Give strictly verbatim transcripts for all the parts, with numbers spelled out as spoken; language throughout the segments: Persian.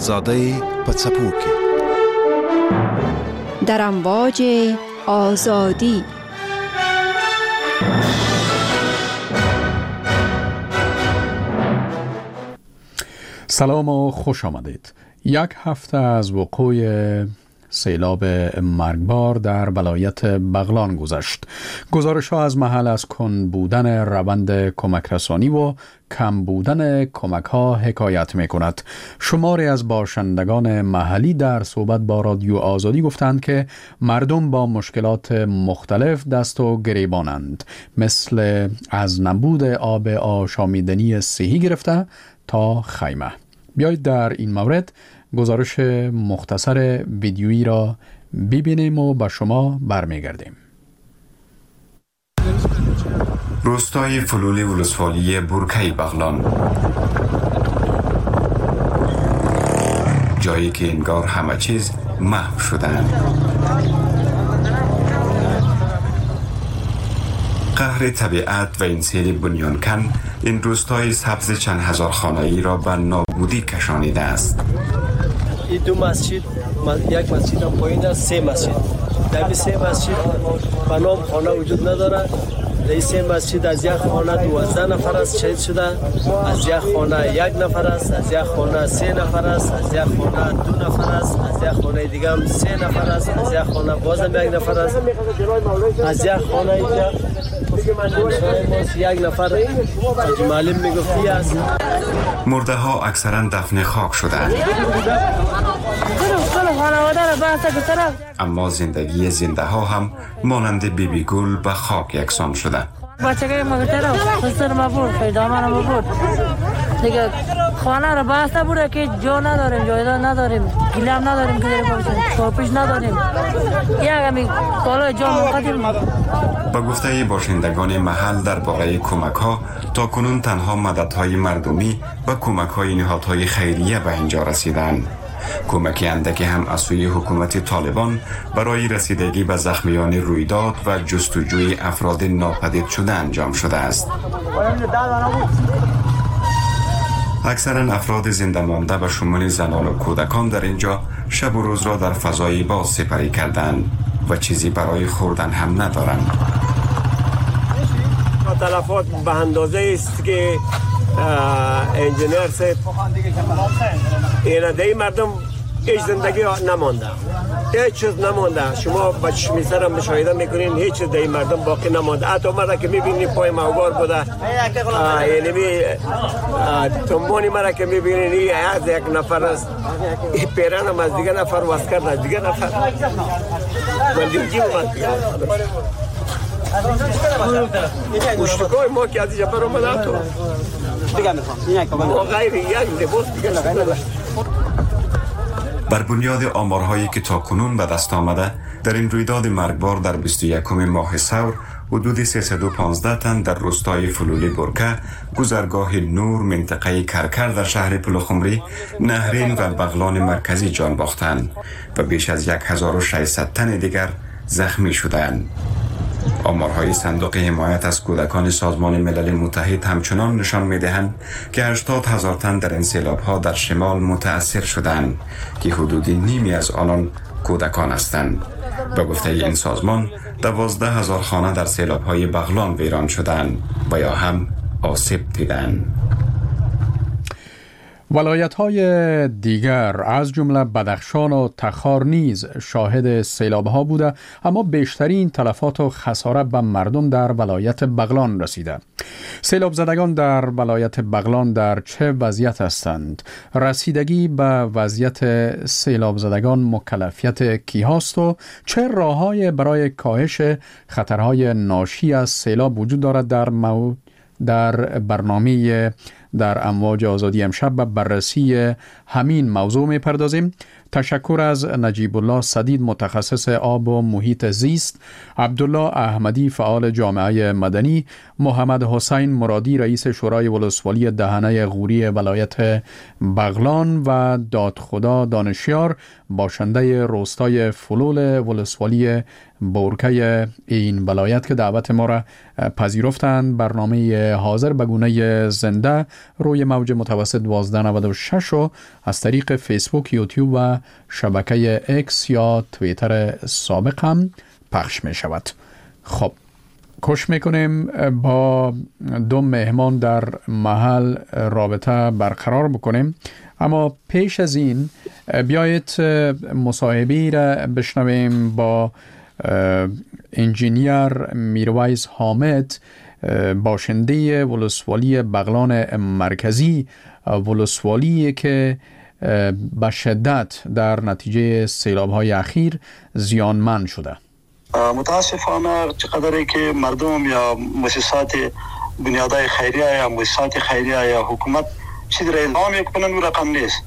آزادی پڅپوکي در امواج آزادی. سلام و خوش آمدید. یک هفته از وقوع سیلاب مرگبار در ولایت بغلان گذشت. گزارش‌ها از محل از کند بودن روند کمک رسانی و کم بودن کمک‌ها حکایت می‌کند. شماری از باشندگان محلی در صحبت با رادیو آزادی گفتند که مردم با مشکلات مختلف دست و گریبانند، مثل از نبود آب آشامیدنی صحی گرفته تا خیمه. بیایید در این مورد گزارش مختصر ویدیویی را ببینیم و با شما برمیگردیم. روستای فلول ولسوالی برکه بغلان، جایی که انگار همه چیز محو شدند. قهر طبیعت و این سیل بنیانکن این روستای سبز چند هزار خانه‌ای را به نابودی کشانیده است. این دو مسجد، یک مسجد هم پایین است، سه مسجد. در این سه مسجد به نام خانه وجود نداره. در این سه مسجد از یک خانه دوازده نفر است شهید شده، از یک خانه یک نفر است، از یک خانه سه نفر است، از یک خانه دو نفر است، از یک خانه دیگه هم سه نفر است، از یک خانه بازم یک نفر است، از یک خانه اینجا یک نفر که معلم میگفتی است. مرده ها اکثرا دفن خاک شدند، اما زندگی زنده ها هم مانند بیبی گل به خاک یکسان شده. بچه که مگتره پسر ما بود، خیدامه ما بود دیگه. خانه را بسته بوده که جا نداریم، جایداد نداریم، گلم نداریم که داره باشیم، شاپیش نداریم، یک همی کالای جا مقدیم. با گفته باشندگان محل درباره کمک ها، تا کنون تنها مدد های مردمی و کمک های نهادهای خیریه به اینجا رسیدند. کمکی اندکی هم از سوی حکومت طالبان برای رسیدگی به زخمیان رویداد و جستجوی افراد ناپدید شده انجام شده است. اکثرا افراد زنده مانده و شمول زنان و کودکان در اینجا شب و روز را در فضای باز سپری کردند و چیزی برای خوردن هم ندارند. تلفات به اندازه است که انجینیر سید اینه مردم هیچ زندگی نمانده، هیچ چیز نمانده. شما با چشم سر هم مشاهده میکنین هیچ چیز در مردم باقی نمانده. حتی مرا که میبینین پای موگار بوده، یعنی تنبانی مرا که میبینین این از یک نفر است، این پیران هم از دیگه نفر واسه کرد از دیگه نفر بندگی اومد دیگه مشتکای ما که از اینجا بر اومده تو ما غیر یک لباس دیگه نداشت. بر بنیاد آمارهایی که تا کنون به دست آمده، در این رویداد مرگبار در بیست و یکم ماه ثور حدود سیصد و پانزده تن در روستای فلولی برکه، گذرگاه نور، منطقه کرکر در شهر پلخمری، نهرین و بغلان مرکزی جان باختند و بیش از یک هزار و ششصد تن دیگر زخمی شدند. آمارهای صندوق حمایت از کودکان سازمان ملل متحد همچنان نشان می‌دهند که هشتاد هزار تن در این سیلاب‌ها در شمال متأثر شدند که حدود نیمی از آنان کودکان هستند. به گفته این سازمان دوازده هزار خانه در سیلاب‌های بغلان ویران شدند و یا هم آسیب دیدند. ولایت‌های دیگر از جمله بدخشان و تخار نیز شاهد سیلاب‌ها بوده، اما بیشترین تلفات و خسارت به مردم در ولایت بغلان رسیده. سیلاب زدگان در ولایت بغلان در چه وضعیت هستند؟ رسیدگی به وضعیت سیلاب زدگان مکلفیت کی هاست و چه راه‌های برای کاهش خطرهای ناشی از سیلاب وجود دارد؟ در مو... در برنامه در امواج آزادی امشب به بررسی همین موضوع می پردازیم. تشکر از نجیب الله سدید متخصص آب و محیط زیست، عبدالله احمدی فعال جامعه مدنی، محمد حسین مرادی رئیس شورای ولسوالی دهنه غوری ولایت بغلان و دادخدا دانشیار باشنده روستای فلول ولسوالی برکه این ولایت که دعوت ما را پذیرفتند. برنامه حاضر به گونه زنده روی موج متوسط دوازده نود و شش و از طریق فیسبوک، یوتیوب و شبکه اکس یا توییتر سابق هم پخش می شود. خب کوشش میکنیم با دو مهمان در محل رابطه برقرار بکنیم، اما پیش از این بیایید مصاحبه‌ای را بشنویم با انجینیر میرویس حامد، باشنده ولسوالی بغلان مرکزی، ولسوالی که به شدت در نتیجه سیلاب‌های اخیر زیانمند شده. متاسفانه چقدری که مردم یا مؤسسات بنیادهای خیریه یا مؤسسات خیریه یا حکومت چیزی را اعلام میکنن و رقم نیست.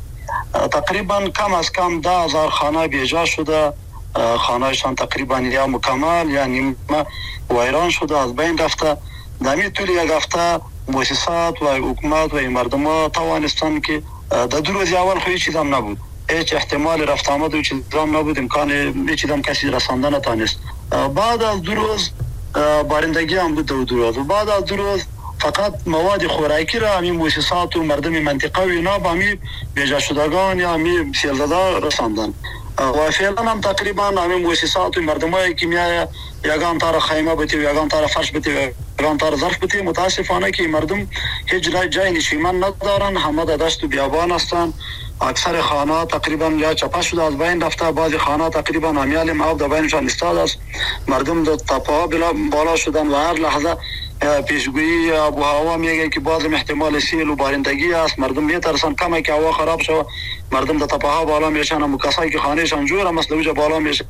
تقریبا کم از کم ده هزار خانه بیجا شده، خانهشان تقریبا یا مکمل یا نیمه ویران شده، از بین رفته. در طول یک هفته مؤسسات و حکومت و مردم ها توانستند که در دو روز اول خو هیچ چیز هم نبود، هیچ احتمال رفت آمد و چیز هم نبود، امکان هیچ چیز هم کسی رساندن نتانست. بعد از دو روز بارندگی هم بود، دو روز و بعد از دو روز فقط مواد خوراکی را همین مؤسسات و مردم منطقه و اینا با همین بیجا شدگان یا همین سیلزده رساندن و فعلا هم تقریبا همین مؤسسات و مردم هایی که میایه یگان تار خیمه بتی و یگان تار فرش بتی و یگان تار ظرف بتی. متاسفانه که مردم هیچ جای نشیمن ندارن، همه در دشت و بیابان هستن. اکثر خانه تقریبا یا چپا شده، از بین رفته. بعضی خانه تقریبا همیال آب در بینشان استاد است. مردم در تپه‌ها بالا شدن و هر لحظه پیشگویی آب و هوا میگه که باز احتمال سیل و بارندگی است. مردم میترسن کمه که هوا خراب شود، مردم در تپه‌ها بالا میشن و کسایی که خانهشان جوره مثل اوجا بالا میشه.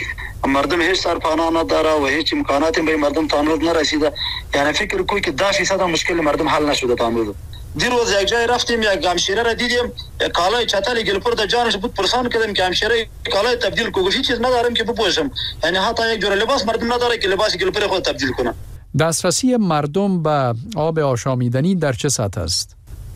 مردم هیچ سرپناه نداره و هیچ امکاناتی به مردم تا امروز نرسیده. یعنی فکر کوی که ده فیصد مشکل مردم حل نشده تا امروز. دیروز یک جای رفتیم، یک همشیره را دیدیم، یک کالای چتل گلپور در جانش بود، پرسان کردیم که همشیره کالای تبدیل کو، گفت چیز ندارم که بپوشم. یعنی حتی یک جور لباس مردم نداره که لباس گلپور خود تبدیل کنه. دسترسی مردم به آب آشامیدنی در چه سطح است؟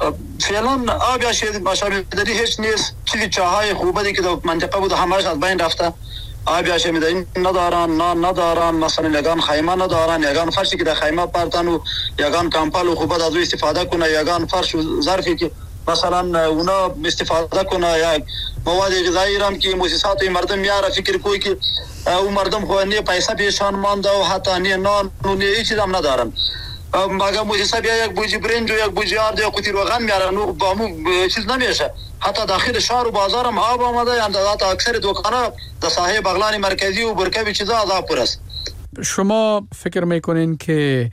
فعلا آب آشامیدنی هیچ نیست. چیزی چاهای خوبه که در منطقه بود همه‌اش از بین رفته. آب آشامیدنی ندارن، نان ندارن، مثلا یگان خیمه ندارن، یگان فرشی که در خیمه پرتن و یگان کمپل و خوبه از او استفاده کنه، یگان فرش و ظرفی که مثلا اونا استفاده کنه، یا مواد غذایی هم که مؤسسات و مردم میاره. فکر کوی که او مردم خو نه پیسه پیشان مانده و حتی نه نان و نه هیچ چیز هم ندارن. مگه مؤسسه بیا یک بوجی برنج و یک بوجی آرد یا قوطی روغن میارن و با مو چیز نمیشه. حتی داخل شهر و بازار هم آب آمده، یعنی حتی اکثر دکانا در ساحه بغلان مرکزی و برکه چیزا از آب پر است. شما فکر میکنین که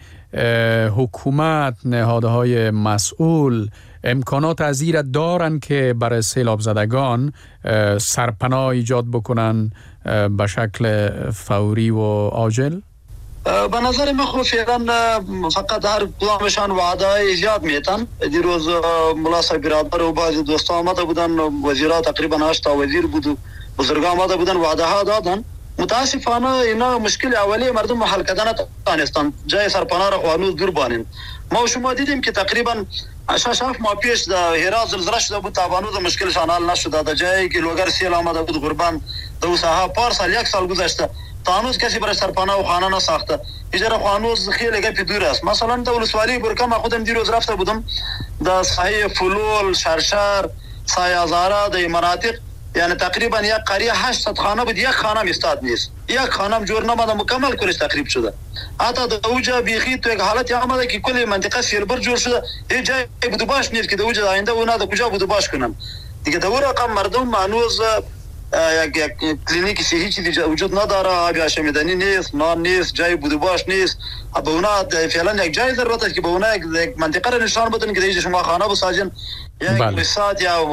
حکومت، نهادهای مسئول امکانات ازیر دارن که برای سیلاب زدگان سرپناه ایجاد بکنن به شکل فوری و عاجل؟ به نظر من خود فعلا فقط هر کدامشان وعده ایجاد میتن. دیروز ملا صاحب برادر و بعضی دوستا آمده بودن، وزیرا تقریبا هشت تا وزیر بود و بزرگان آمده بودن، وعده ها دادن. متاسفانه اینا مشکل اولی مردم حل کردن نتونستن، جای سرپناه را هنوز دور بانن. ما شما دیدیم که تقریبا شش هفت ماه پیش در هرات زلزله شده بود، تا هنوز مشکلشان حل نشده. در جایی که لوگر سیل آمده بود قربان دو ساحه پارسال یک سال گذشته تا هنوز کسی برای سرپناه و خانه نساخته. اجاره هنوز خیلی گپی دور است. مثلا در ولسوالی برکه ما خودم دیروز رفته بودم در ساحه فلول، شرشر، سایه ازاره، در مناطق یعنی تقریبا یک قریه هشتصد خانه بود، یک خانه استاد نیست، یک خانه جور نماده، مکمل کلش تخریب شده. حتی در اوجا بیخی تو یک حالتی آمده که کل منطقه سیلبر جور شده، هیچ جای بودباش نیست که در اوجا آینده اونا در کجا بودباش کنن دیگه. در اون رقم مردم هنوز یک یک کلینیک صحی چیزی وجود نداره، آب آشامیدنی نیست، نان نیست، جای بودباش نیست. به اونا فعلا یک جای ضرورت است که به اونا یک منطقه را نشان بدن که دیگه شما خانه بسازین. یک مؤسسات یا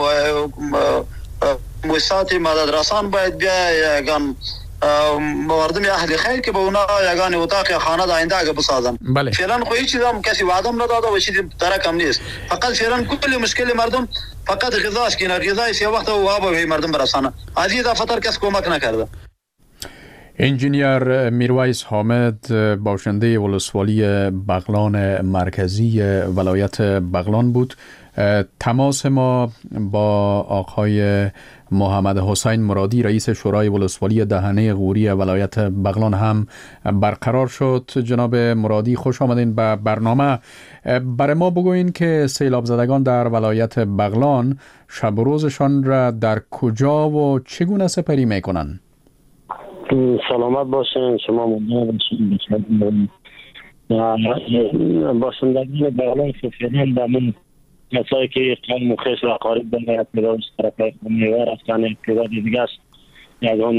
مؤسسات مدد رسان باید بیا یگان مردم اهل خیر که به اونا یگان اتاق یا خانه در آینده اگه بسازن. بله. فعلا خو هیچ چیز هم کسی وعدم نداده و چیزی درکم نیست. فقط فعلا کل مشکل مردم فقط غذاست که غذای سی وقت و آب به مردم برسانه. از این دفتر کس کمک نکرده. انجینیر میرویس حامد باشنده ولسوالی بغلان مرکزی ولایت بغلان بود. تماس ما با آقای محمد حسین مرادی رئیس شورای ولسوالی دهنه غوری ولایت بغلان هم برقرار شد. جناب مرادی خوش آمدین به برنامه. برای ما بگوین که سیلاب زدگان در ولایت بغلان شب و روزشان را در کجا و چگونه سپری میکنن؟ سلامت باشین، شما ممنون باشین. باشندگان بغلان سفیدان در من کسایی که قوم خیش را قارب بنده اعتراض طرف میوه رفتن اعتراض دیگه است. یک اون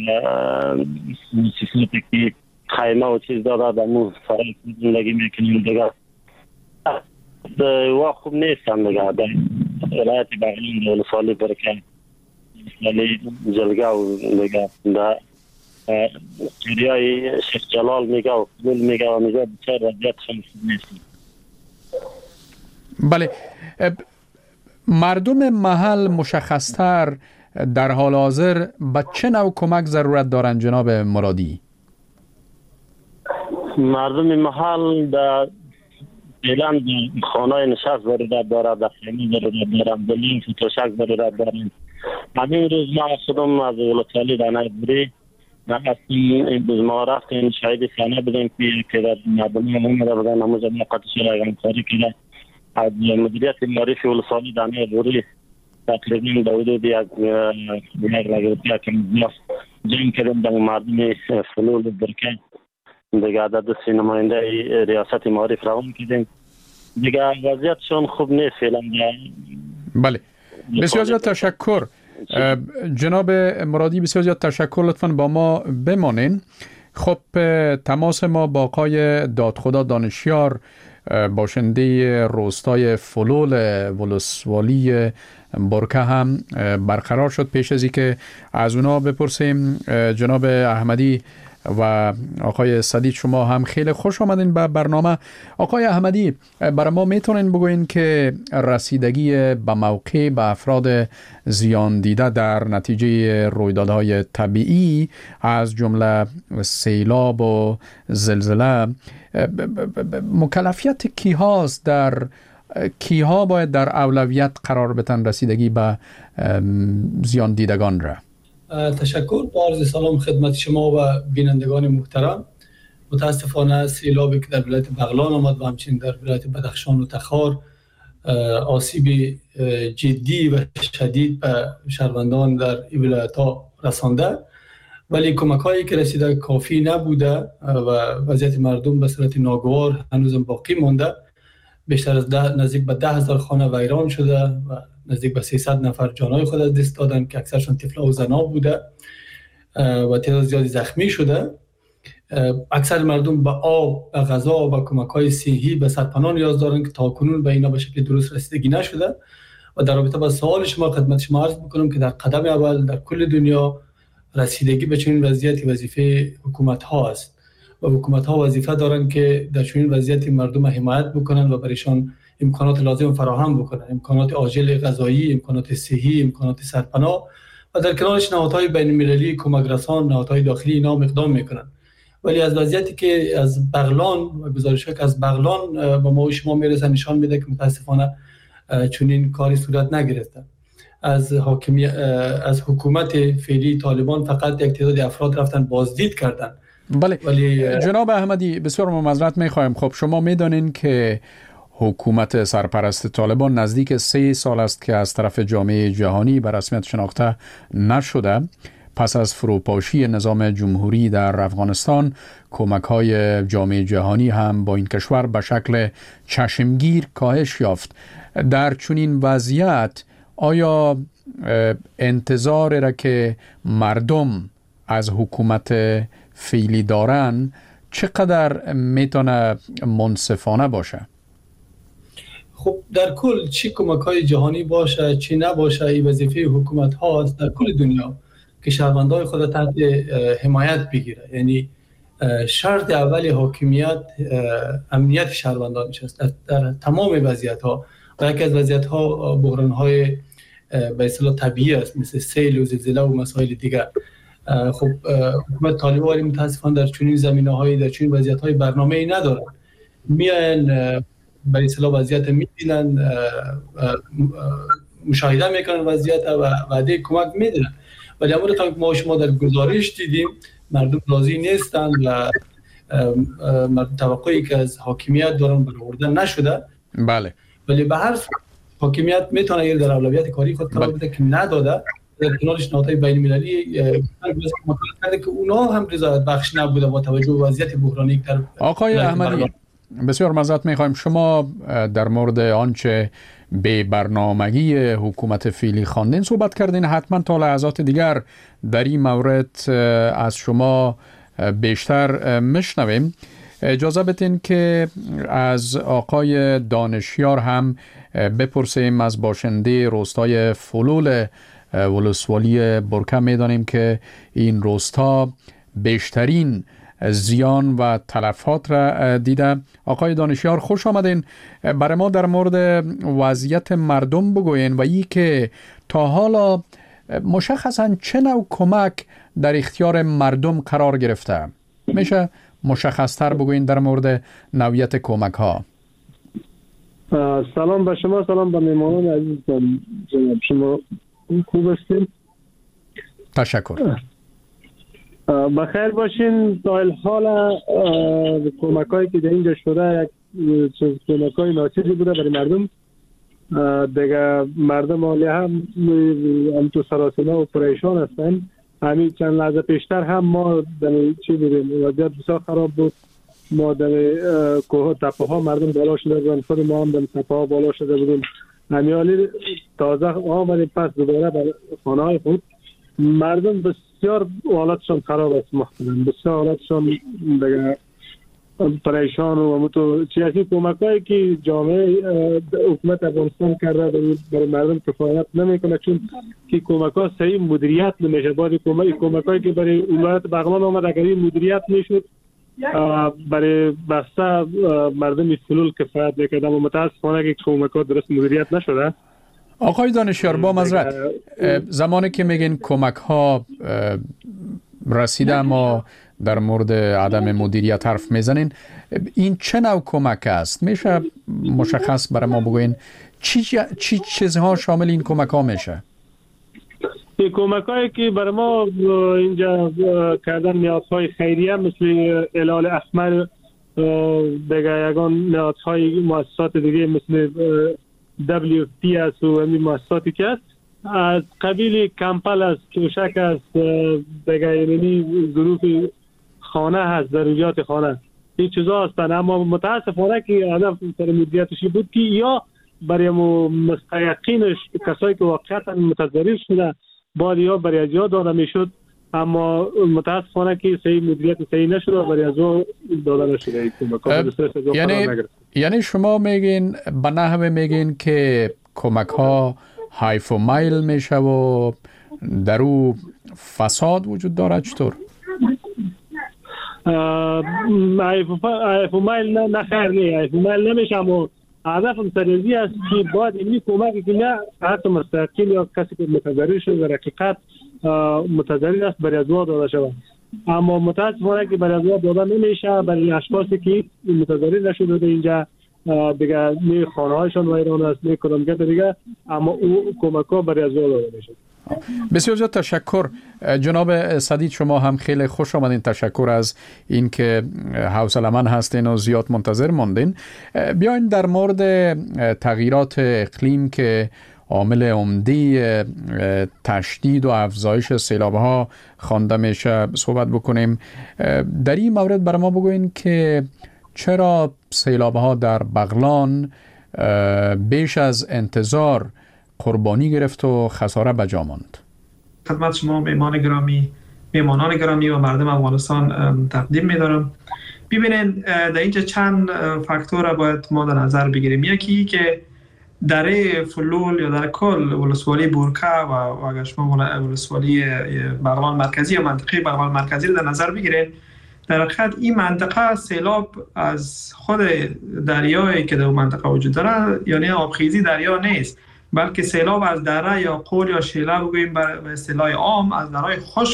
سیستمی که خیمه و چیز داده در مون فرای زندگی میکنیم دیگه و خوب نیستم دیگه. در ولایت بغلان در ولسوالی برکه ولی جلگه و دیگه در قریای شیخ جلال میگه و فلول میگه و میگه بچه رضیت خیلی خوب نیستم. بله، مردم محل مشخصتر در حال حاضر به چه نوع کمک ضرورت دارند جناب مرادی؟ مردم محل در فعلا خانه نشست ضرورت دارد، در خیمه ضرورت دارد، در لینک و تشک ضرورت دارد. همین روز ما خودم از ولسوالی دهنه غوری این روز ما رفتیم شاید سانه بدیم که در مردم همون را بدن همون جمعه قطعش را همکاری کنه. از مدیریت معرفی ولسوالی دهنه غوری تقریبا در حدود یک لاک روپیه که مبلغ جمع کردیم در مردم فلول برکه دیگه در دست نماینده ریاست معرف روان کردیم دیگه. وضعیتشون خوب نیست فعلا. بله، بسیار زیاد تشکر جناب مرادی، بسیار زیاد تشکر. لطفاً با ما بمانین. خب تماس ما با آقای دادخدا دانشیار باشنده روستای فلول ولسوالی برکه هم برقرار شد. پیش از اینکه از اونا بپرسیم، جناب احمدی و آقای سدید شما هم خیلی خوش آمدین به برنامه. آقای احمدی، برای ما میتونین بگوین که رسیدگی به موقع به افراد زیان دیده در نتیجه رویدادهای طبیعی از جمله سیلاب و زلزله مکلفیت کی هاست؟ در کیها باید در اولویت قرار بتن رسیدگی به زیان دیدگان را؟ تشکر. با عرض سلام خدمت شما و بینندگان محترم. متاسفانه سیلابی که در ولایت بغلان آمد و همچنین در ولایت بدخشان و تخار آسیب جدی و شدید به شهروندان در این ولایت‌ها رسانده، ولی کمک‌هایی که رسیده کافی نبوده و وضعیت مردم به صورت ناگوار هنوز باقی مانده. بیشتر از ده نزدیک به ده هزار خانه ویران شده و نزدیک به سیصد نفر جانهای خود از دست دادن که اکثرشون طفلا و زنا بوده و تعداد زیادی زخمی شده. اکثر مردم به آب، به غذا و به کمک‌های صحی، به سرپناه نیاز دارن که تاکنون به اینا به شکل درست رسیدگی نشده. و در رابطه با سوال شما خدمت شما عرض می‌کنم که در قدم اول در کل دنیا رسیدگی به چنین وضعیتی وظیفه حکومت‌ها است و حکومت‌ها وظیفه دارن که در چنین وضعیتی مردم حمایت بکنن و برایشان امکانات لازم فراهم بکنن، امکانات عاجل غذایی، امکانات صحی، امکانات سرپناه و در کنارش نهادهای بین‌المللی کمک رسان، نهادهای داخلی اینا اقدام میکنن. ولی از وضعیتی که از بغلان و گزارش‌ها که از بغلان به ما و شما میرسه نشان میده که متاسفانه چنین کاری صورت نگرفته. از حاکمی از حکومت فعلی طالبان فقط یک تعداد افراد رفتن بازدید کردن. بله ولی جناب احمدی بسیار معذرت میخوایم. خب شما میدانین که حکومت سرپرست طالبان نزدیک سه سال است که از طرف جامعه جهانی به رسمیت شناخته نشده. پس از فروپاشی نظام جمهوری در افغانستان، کمک‌های جامعه جهانی هم با این کشور به شکل چشمگیر کاهش یافت. در چنین وضعیت آیا انتظار را که مردم از حکومت فعلی دارن چقدر میتونه منصفانه باشه؟ خب در کل چی کمک‌های جهانی باشه چی نباشه، این وظیفه حکومت هاست در کل دنیا که شهروندان خود تحت حمایت بگیره. یعنی شرط اول حاکمیت امنیت شهروندان است در, در تمام وضعیت ها و یکی از وضعیت ها بحران های به اصطلاح طبیعی است مثل سیل و زلزله و مسائل دیگر. خب حکومت طالبان متاسفانه در چنین زمینه‌های در چنین وضعیت‌های برنامه‌ای ندارن. میان به اصطلاح وضعیت می‌بینن، مشاهده میکنن وضعیت و وعده کمک میدن، ولی امروز تا ما شما در گزارش دیدیم مردم راضی نیستند و توقعی که از حاکمیت دارن برآورده نشده. بله. ولی به هر صورت حاکمیت میتونه اگر در اولویت کاری خود قرار بده که نداده، در کنارش نهادهای بین المللی کرده که اونا هم رضایت بخش نبوده با توجه به وضعیت بحرانی در آقای احمدی. بسیار معذرت میخوایم، شما در مورد آنچه به برنامگی حکومت فعلی خواندین صحبت کردین، حتما تا لحظات دیگر در این مورد از شما بیشتر میشنویم. اجازه بدین که از آقای دانشیار هم بپرسیم، از باشنده روستای فلول ولسوالی برکه. میدانیم که این روستا بیشترین زیان و تلفات را دیده. آقای دانشیار خوش آمدین. برای ما در مورد وضعیت مردم بگوین و ای که تا حالا مشخصاً چه نوع کمک در اختیار مردم قرار گرفته. میشه مشخصتر بگوین در مورد نوعیت کمک ها؟ سلام به شما، سلام به میمانان عزیز. جناب شما خوب هستین؟ تشکر. بخیر باشین. تا الحال کمک هایی که در اینجا شده یک کمک های ناچیزی بوده برای مردم. دیگه مردم حالی هم هم تو سراسیمه و پریشان هستن. همین چند لحظه پیشتر هم ما در چی بودیم، وضعیت بسیار خراب بود. ما در کوه تپه ها مردم بالا شده بودن، خود ما هم در تپه ها بالا شده بودیم. همین حالی تازه آمدیم پس دوباره به خانه های خود. مردم بسیار حالتشان خراب است محترم، بسیار حالتشان دیگه پریشان و همونطور سیاسی کمک هایی که جامعه حکومت افغانستان کرده برای مردم کفایت نمیکنه، چون که کمک ها صحیح مدیریت نمیشه. باید کمک هایی که برای ولایت بغلان آمد اگر این مدیریت میشد برای بسته مردم فلول کفایت میکرد، اما متاسفانه که کمک ها درست مدیریت نشده. آقای دانشیار با معذرت، زمانی که میگین کمک ها رسیده اما در مورد عدم مدیریت حرف میزنین، این چه نوع کمک است؟ میشه مشخص برای ما بگوین چی چی چیزها شامل این کمک ها میشه؟ این کمک هایی که برای ما اینجا کردن نیازهای خیریه مثل هلال احمر، دیگه یگان نیازهای مؤسسات دیگه مثل دبلیو پی اس و همین مؤسساتی که است، از قبیل کمپل است، توشک است، دیگه یعنی ظروف خانه هست، ضروریات خانه، این چیزا هستن. اما متاسفانه که هدف سر مدیریتشی بود که یا برای مستحقینش کسایی که واقعا متضرر شده باید یا برای اجرا داده میشد، اما متاسفانه که صحیح مدیریت صحیح نشد و برای اجرا داده نشده. یعنی یعنی شما میگین به نحوه میگین که کمک ها حیف و میل میشه و در او فساد وجود دارد؟ چطور؟ حیف و میل نه خیر نه، حیف و میل نمیشه، اما هدفم سریزی است که باید اینی کمکی که نه حتی مستقیم یا کسی که متضرر شده در حقیقت متضرر است برای ازوا داده شود، اما متاسفانه که برای ازوا داده نمیشه برای اشخاصی که متضرر نشده اینجا دیگه نه خانه هایشان ویران است نه کدامگاه دیگه، اما او کمک ها برای ازوا داده میشه. بسیار زیاد تشکر جناب سدید، شما هم خیلی خوش آمدین. تشکر از این که حوصله‌مند هستین و زیاد منتظر ماندین. بیاین در مورد تغییرات اقلیم که عامل عمده تشدید و افزایش سیلاب‌ها خوانده میشه صحبت بکنیم. در این مورد برای ما بگوین که چرا سیلاب‌ها در بغلان بیش از انتظار قربانی گرفت و خساره بجا ماند؟ خدمت شما میهمان گرامی، میهمانان گرامی و مردم افغانستان تقدیم می‌دارم. ببینید در اینجا چند فاکتور باید ما در نظر بگیریم. یکی که دره فلول یا در کل ولسوالی بورکه و اگر شما ولسوالی بغلان مرکزی یا منطقه بغلان مرکزی رو در نظر بگیرید، در حقیقت این منطقه سیلاب از خود دریایی که در منطقه وجود داره، یعنی آبخیزی دریا نیست، بلکه سیلاب از دره یا قول یا شیله بگوییم به اصطلاح عام از درهای خشک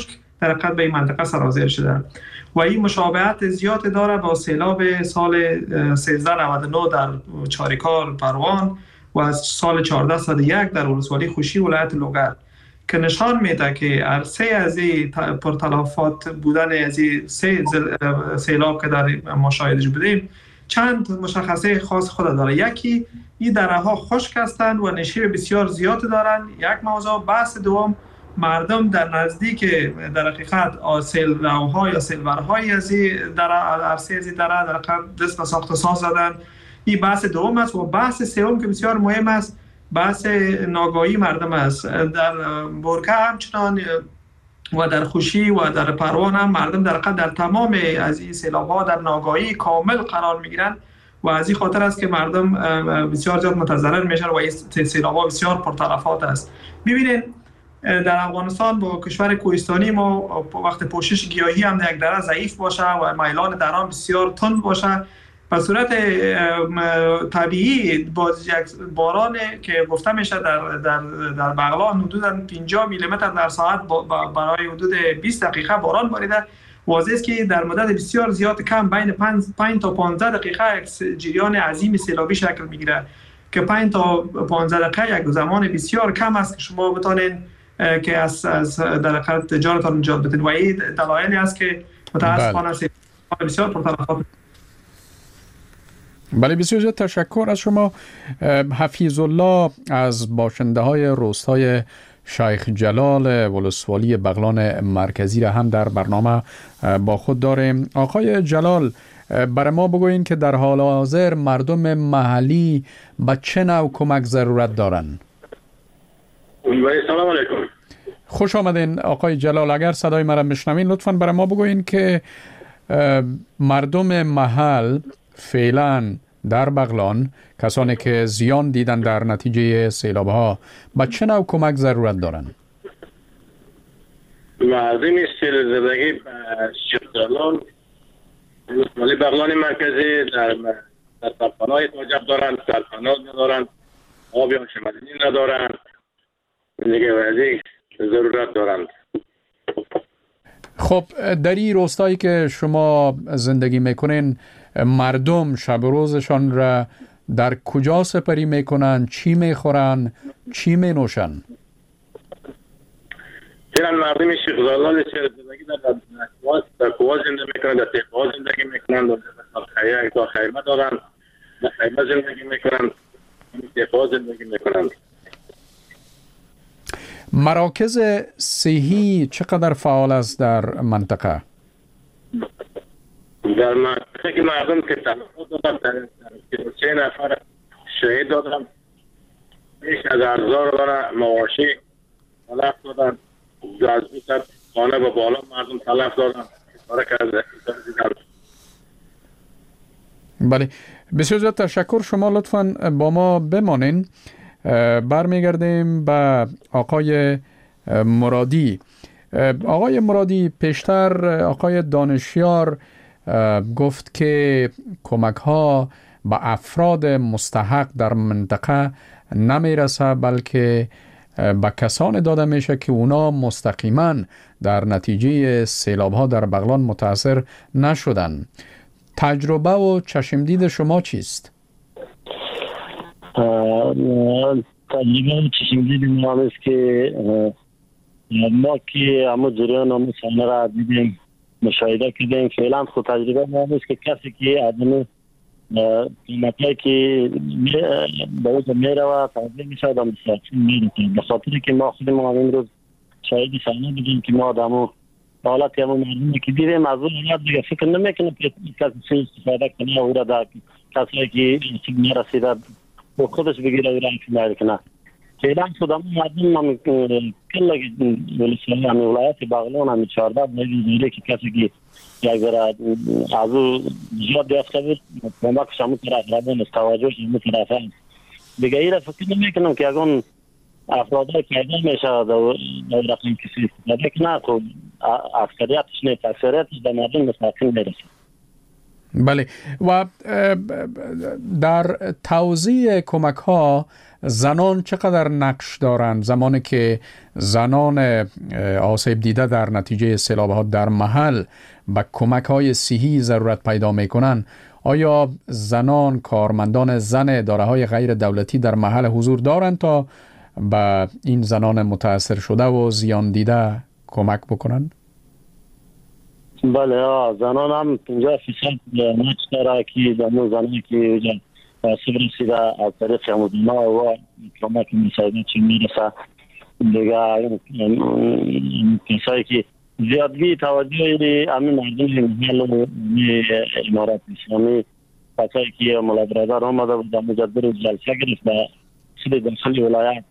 در حقیقت به این منطقه سرازیر شده و این مشابهت زیاد داره با سیلاب سال سیزده نود و نه در چاریکار پروان و از سال چهارده صد و یک در ولسوالی خوشی ولایت لوگر که نشان میده که عرصه از این پرتلافات بودن از این سه سیلاب که در ما شاهدش بودیم چند مشخصه خاص خود داره. یکی این دره ها خشک هستند و نشیب بسیار زیاد دارند. یک موضوع. بحث دوم مردم در نزدیک در حقیقت سیل روها یا سیلورهای از این دره عرصه از این دره در حقیقت دست به ساخت و ساز زدن. این بحث دوم است و بحث سوم که بسیار مهم است بحث ناگاهی مردم است. در برکه همچنان و در خوشی و در پروان هم مردم در در تمام از این سیلاب‌ها در ناگاهی کامل قرار میگیرند و از این خاطر است که مردم بسیار زیاد متضرر میشن و این سیلاب‌ها بسیار پرطرفات است. ببینید در افغانستان با کشور کوهستانی ما وقت پوشش گیاهی هم در یک دره ضعیف باشه و میلان درام بسیار تند باشه به صورت طبیعی با یک باران که گفته میشه در در در بغلان حدوداً پنجاه میلی متر در ساعت برای حدود بیست دقیقه باران باریده. واضح است که در مدت بسیار زیاد کم بین پنج تا پانزده دقیقه یک جریان عظیم سیلابی شکل میگیره که پنج تا پانزده دقیقه یک زمان بسیار کم است که شما بتونین که از از در حقیقت تجارتان نجات بدین و این دلایلی است که متاسفانه بسیار پرطرفات. بله بسیار زیاد تشکر از شما. حفیظ الله از باشنده های روستای شیخ جلال ولسوالی بغلان مرکزی را هم در برنامه با خود داریم. آقای جلال برای ما بگوین که در حال حاضر مردم محلی به چه نوع کمک ضرورت دارند؟ سلام علیکم. خوش آمدین آقای جلال. اگر صدای مرا میشنوین لطفاً برای ما بگوین که مردم محل فعلا در بغلان کسانی که زیان دیدن در نتیجه سیلاب ها با چه نوع کمک ضرورت دارند؟ مردم سیل زدگی شیخ جلال ولی بغلان مرکزی در در سرپناه واجب دارند، سرپناه ندارند، آب شمالینی ندارند، دیگه وزی ضرورت دارند. خب در این روستایی که شما زندگی میکنین مردم شب و روزشان را در کجا سپری میکنن؟ چی میخورن؟ چی مینوشن؟ چرا مردم شیخ جلال زندگی در در کوه زندگی میکنن، در تپه‌ها زندگی میکنن، در خیمه تا خیمه دارن، در خیمه زندگی میکنن، در تپه‌ها زندگی میکنن. مراکز صحی چقدر فعال است در منطقه؟ در منطقه که مردم که تلفات دادن در سه نفر شهید دادن، بیش از هزار دانه مواشی تلف دادن، از بیست خانه به بالا مردم تلف دادن. بله بسیار زیاد تشکر. شما لطفاً با ما بمانین. برمیگردیم به آقای مرادی. آقای مرادی پیشتر آقای دانشیار گفت که کمک ها به افراد مستحق در منطقه نمیرسه بلکه به کسان داده میشه که اونا مستقیما در نتیجه سیلاب ها در بغلان متاثر نشدن. تجربه و چشمدید شما چیست؟ تجربه چشمدید ما است که ما که همه جریان همه سانه را دیدیم مشاهده کردیم. فعلا خود تجربه ما است که کسی که آدم قیمتی که به اوجه میره و تبدیل میشه آدم بسیار میره به خاطر که ما خود ما امروز شاید سانه بودیم که ما آدمو حالت همه مردمی که دیدیم از اون حالت دیگه فکر نمیکنه که کسی چیز استفاده کنه او را در کسی که سیگ نرسیده و خودش بگیره او را انفیماری کنه. فعلا خودمون مردم هم کل ولسوالی همی ولایت بغلان همی چهارده دیده که کسی که یک ذره از او زیاد یافته بود کمکش همون طرف رابون است، توجهش همون طرف هست دیگه. ای را فکر نمیکنم که اگه افرادهای پیدا میشه در رقم کسی استفاده کنه خب اکثریتش نیست، اکثریتش در مردم مستقیم میرسه. بله. و در توزیع کمک ها زنان چقدر نقش دارند زمانی که زنان آسیب دیده در نتیجه سیلاب ها در محل به کمک های صحی ضرورت پیدا می کنند؟ آیا زنان کارمندان زن اداره های غیر دولتی در محل حضور دارند تا به این زنان متاثر شده و زیان دیده کمک بکنند؟ بله، زنان هم پنجاه فیصد نقش داره که زنان زنانی که آسیب رسیده از طریق هموزنا و کمک مساعدت چی میرسه دیگه کسایی که زیادگی توجه همین مردم محل و امارات اسلامی کسایی که مولا برادر آمده بود در مجدد جلسه گرفت به سید داخلی ولایت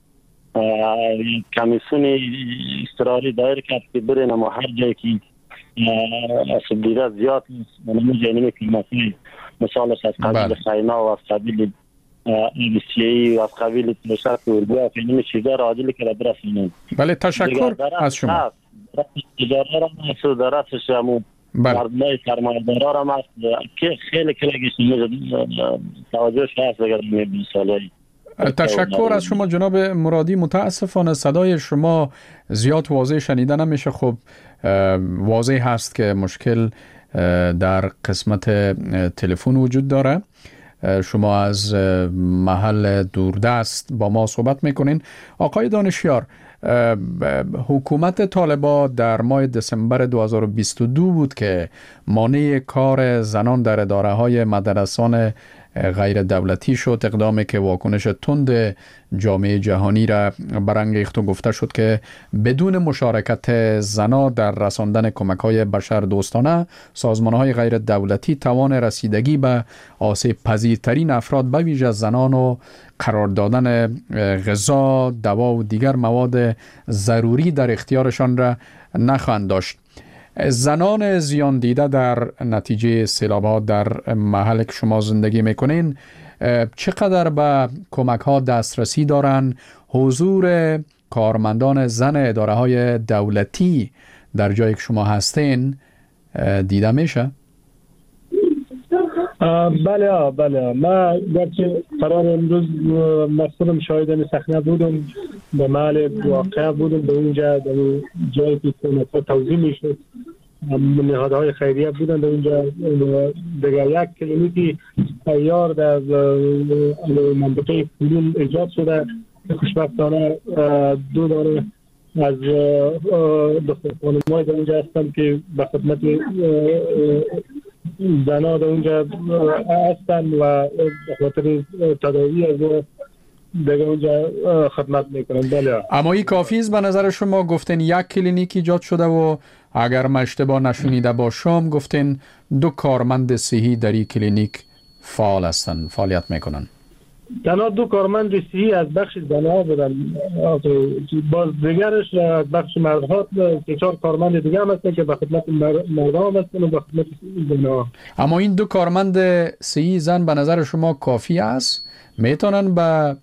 کمیسیون اضطراری دایر کرد که برین اما هر جایی که آسیب دیده زیاد منمو جنیمی کلماتی مثالش از قبیل خینا و از قبیل ایبیسیهی و از قبیل تلوشت و اردو و فیلمی چیزا را عاجلی که را برسونیم. بله، تشکر از شما. تجاره را هست و درستش همون مردمای سرمایه‌دارا را هست که خیلی کلگیش توجهش هست اگر میبین سالهایی. تشکر از شما جناب مرادی. متاسفانه صدای شما زیاد واضح شنیده نمیشه. خب واضح هست که مشکل در قسمت تلفن وجود داره. شما از محل دوردست با ما صحبت میکنین. آقای دانشیار، حکومت طالبان در ماه دسامبر دو هزار و بیست و دو بود که مانع کار زنان در اداره های مدرسان غیر دولتی شد، اقدامی که واکنش تند جامعه جهانی را برانگیخت و گفته شد که بدون مشارکت زنان در رساندن کمک‌های بشر دوستانه سازمان‌های غیر دولتی توان رسیدگی به آسیب پذیرترین افراد به ویژه زنان و قرار دادن غذا، دوا و دیگر مواد ضروری در اختیارشان را نخواهند داشت. زنان زیان دیده در نتیجه سیلاب‌ها در محل که شما زندگی میکنین چقدر به کمک ها دسترسی دارن؟ حضور کارمندان زن اداره های دولتی در جایی که شما هستین دیده میشه؟ بله بله من گرچه قرار امروز مقصودم شاهدان صحنه بودم، به محل واقعه بودم، به اونجا در جایی که کمک‌ها توزیع میشد نهادهای خیریه بودن در اونجا. دیگر یک کلینیکی تیار در منطقه فلول ایجاد شده که خوشبختانه دو دانه از دکتر خانم‌های در اونجا هستن که به خدمت زنها در اونجا هستن و به خاطر تداوی از دیگه اونجا خدمت میکنن. بله. اما این کافی است به نظر شما؟ گفتین یک کلینیک ایجاد شده و اگر من اشتباه نشنیده باشم گفتین دو کارمند صحی در این کلینیک فعال هستن، فعالیت میکنن. تنها دو کارمند صحی از بخش زنها بودن، باز دیگرش از بخش مردها سه چهار کارمند دیگه هم هستن که به خدمت مردها هم هستن و به خدمت زنها. اما این دو کارمند صحی زن به نظر شما کافی است؟ میتونن به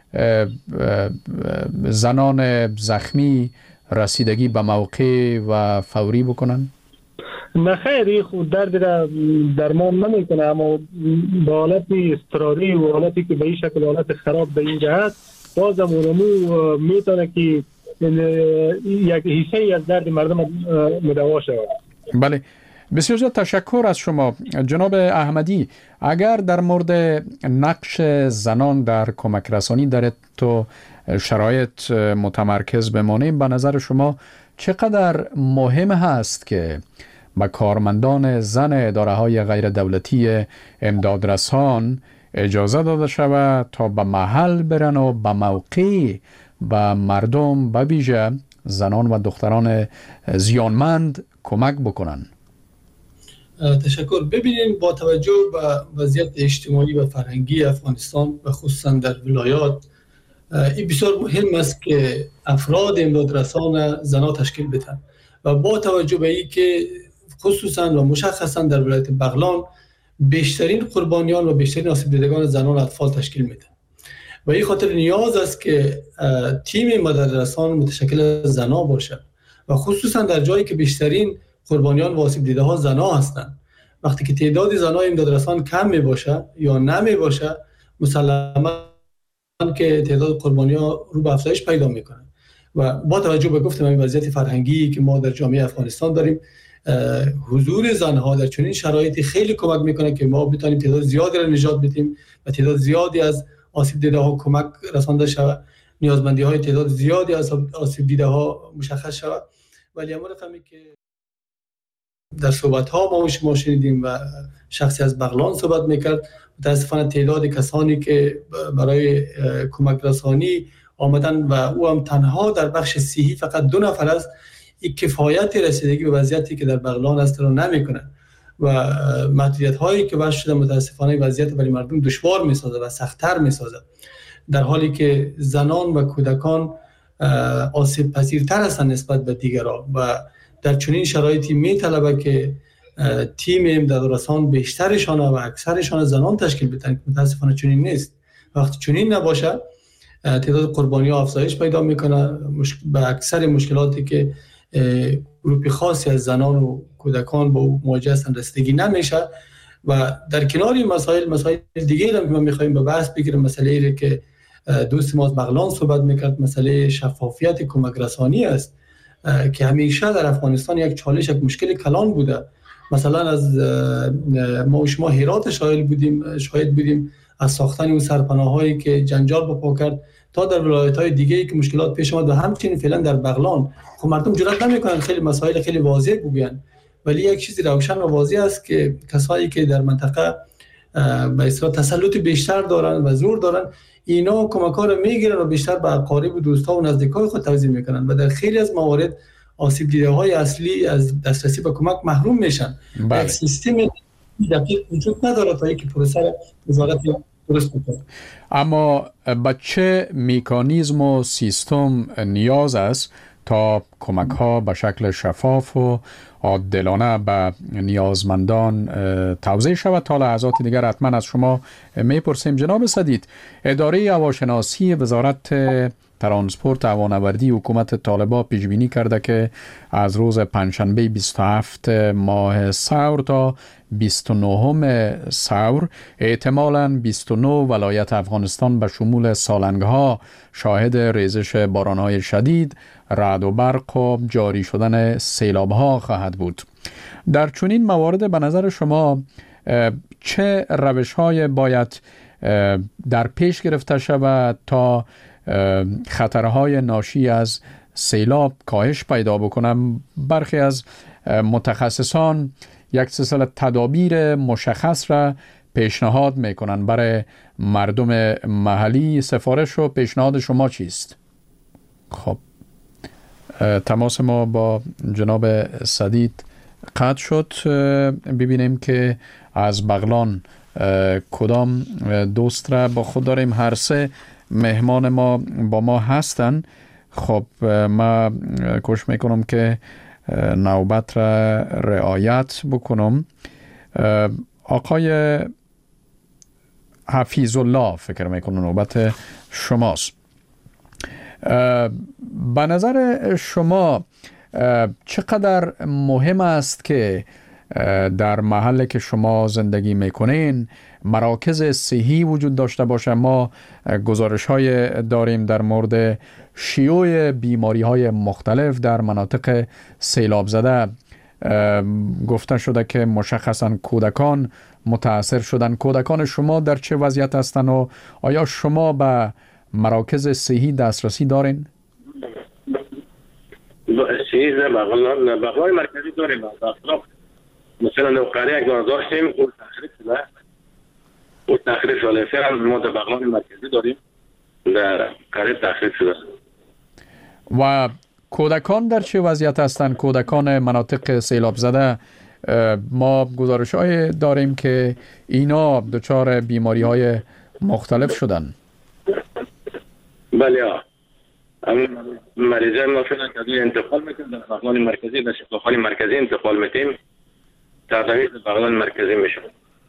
زنان زخمی رسیدگی به موقع و فوری بکنن؟ نه خیر، خود درد را درمان نمیکنه، اما به حالت اضطراری و حالتی که به این شکل حالت خراب به این جهت بازم اونمو میتونه که یک حصه از درد مردم مدوا شود. بله، بسیار زیاد تشکر از شما جناب احمدی. اگر در مورد نقش زنان در کمک رسانی در تو شرایط متمرکز بمانیم، به نظر شما چقدر مهم هست که به کارمندان زن اداره های غیر دولتی امدادرسان اجازه داده شود تا به محل برن و به موقع به مردم به ویژه زنان و دختران زیانمند کمک بکنن؟ تشکر. ببینیم با توجه به وضعیت اجتماعی و فرهنگی افغانستان و خصوصا در ولایات، این بسیار مهم است که افراد امدادرسان زنان تشکیل بدن و با توجه به این که خصوصا و مشخصا در ولایت بغلان بیشترین قربانیان و بیشترین آسیب دیدگان زنان و اطفال تشکیل میدن و این خاطر نیاز است که تیم مدرسان متشکل از زنان باشد و خصوصا در جایی که بیشترین قربانیان و آسیب دیده ها زنان هستند وقتی که تعداد زنای امدادرسان کم می باشه یا نمی باشه، مسلما که تعداد قربانی ها رو به افزایش پیدا میکنه. و با توجه به گفتم این وضعیت فرهنگی که ما در جامعه افغانستان داریم، حضور زنها در چنین شرایطی خیلی کمک میکنه که ما بتونیم تعداد زیادی را نجات بدیم و تعداد زیادی از آسیب دیده ها کمک رسانده شود، نیازمندی های تعداد زیادی از آسیب دیده ها مشخص شود. ولی اما رقمی که در صحبت ها ما شما شنیدیم و شخصی از بغلان صحبت میکرد، متاسفانه تعداد کسانی که برای کمک رسانی آمدن و او هم تنها در بخش صحی فقط دو نفر است، این کفایت رسیدگی به وضعیتی که در بغلان است رو نمیکنه و محدودیت هایی که وضع شده متاسفانه وضعیت برای مردم دشوار میسازه و سخت‌تر میسازه، در حالی که زنان و کودکان آسیب پذیرتر هستند نسبت به دیگران و در چنین شرایطی میطلبه که تیم امدادرسان بیشترشان و اکثرشان زنان تشکیل بدن. متاسفانه چنین نیست. وقتی چنین نباشه تعداد قربانی ها افزایش پیدا میکنه، به اکثر مشکلاتی که گروه خاصی از زنان و کودکان با مواجه هستند رسیدگی نمیشه. و در کنار این مسائل مسائل دیگه هم که ما میخوایم به بحث بگیریم، مسئله ای که دوست ما از بغلان صحبت میکرد، مسئله شفافیت کمک رسانی است که همیشه در افغانستان یک چالش، یک مشکل کلان بوده. مثلا از ما و شما هرات شاهد بودیم شاهد بودیم از ساختن اون سرپناهایی که جنجال برپا کرد تا در ولایت‌های دیگه‌ای که مشکلات پیش آمد و همچنین فعلا در بغلان. خب مردم جرئت نمی‌کنن خیلی مسائل خیلی واضح بگوین، ولی یک چیزی روشن و واضح است که کسایی که در منطقه به اصطلاح تسلط بیشتر دارن و زور دارن، اینا کمک‌ها رو میگیرن و بیشتر به اقارب و دوستا و نزدیکای خود توزیع میکنن و در خیلی از موارد آسیب دیده‌های اصلی از دسترسی به کمک محروم میشن. بله. یک سیستم دقیق وجود نداره تا اینکه پروسه وزارت درست بکنه. اما به چه مکانیزم و سیستم نیاز است تا کمک ها به شکل شفاف و عادلانه به نیازمندان توزیع شود؟ تا لحظات دیگر حتما از شما میپرسیم. جناب سدید، اداره هواشناسی وزارت ترانسپورت هوانوردی حکومت طالبان پیش بینی کرده که از روز پنجشنبه بیست و هفتم ماه ثور تا بیست و نهم ثور احتمالاً بیست و نه ولایت افغانستان به شمول سالنگ‌ها شاهد ریزش باران‌های شدید، رعد و برق و جاری شدن سیلاب‌ها خواهد بود. در چنین موارد به نظر شما چه روش‌های باید در پیش گرفته شود تا خطرهای ناشی از سیلاب کاهش پیدا بکنم؟ برخی از متخصصان یک سلسله تدابیر مشخص را پیشنهاد میکنن برای مردم محلی. سفارش و پیشنهاد شما چیست؟ خب تماس ما با جناب سدید قطع شد. ببینیم که از بغلان کدام دوست را با خود داریم. هر سه مهمان ما با ما هستن. خب ما کوشش میکنم که نوبت را رعایت بکنم. آقای حفیظ الله فکر میکنم نوبت شماست. به نظر شما چقدر مهم است که در محل که شما زندگی میکنین مراکز صحی وجود داشته باشه؟ ما گزارش های داریم در مورد شیوع بیماری های مختلف در مناطق سیلاب زده. گفته شده که مشخصا کودکان متاثر شدن. کودکان شما در چه وضعیت هستن و آیا شما به مراکز صحی دسترسی دارین؟ چیز بغلان بغلان مرکزی داریم. مثلا در قریه یک دار داشتیم او تخریب شده او تخریب شده فعلا ما در بغلان مرکزی داریم در قریه تخریب شده. و کودکان در چه وضعیت هستند؟ کودکان مناطق سیلاب زده ما گزارش های داریم که اینا دچار بیماری های مختلف شدن. بله ها مریضای ما فعلا که انتقال میکنیم در بغلان مرکزی در شفاخانه مرکزی انتقال میتیم تداوی بغلان مرکزی میشه.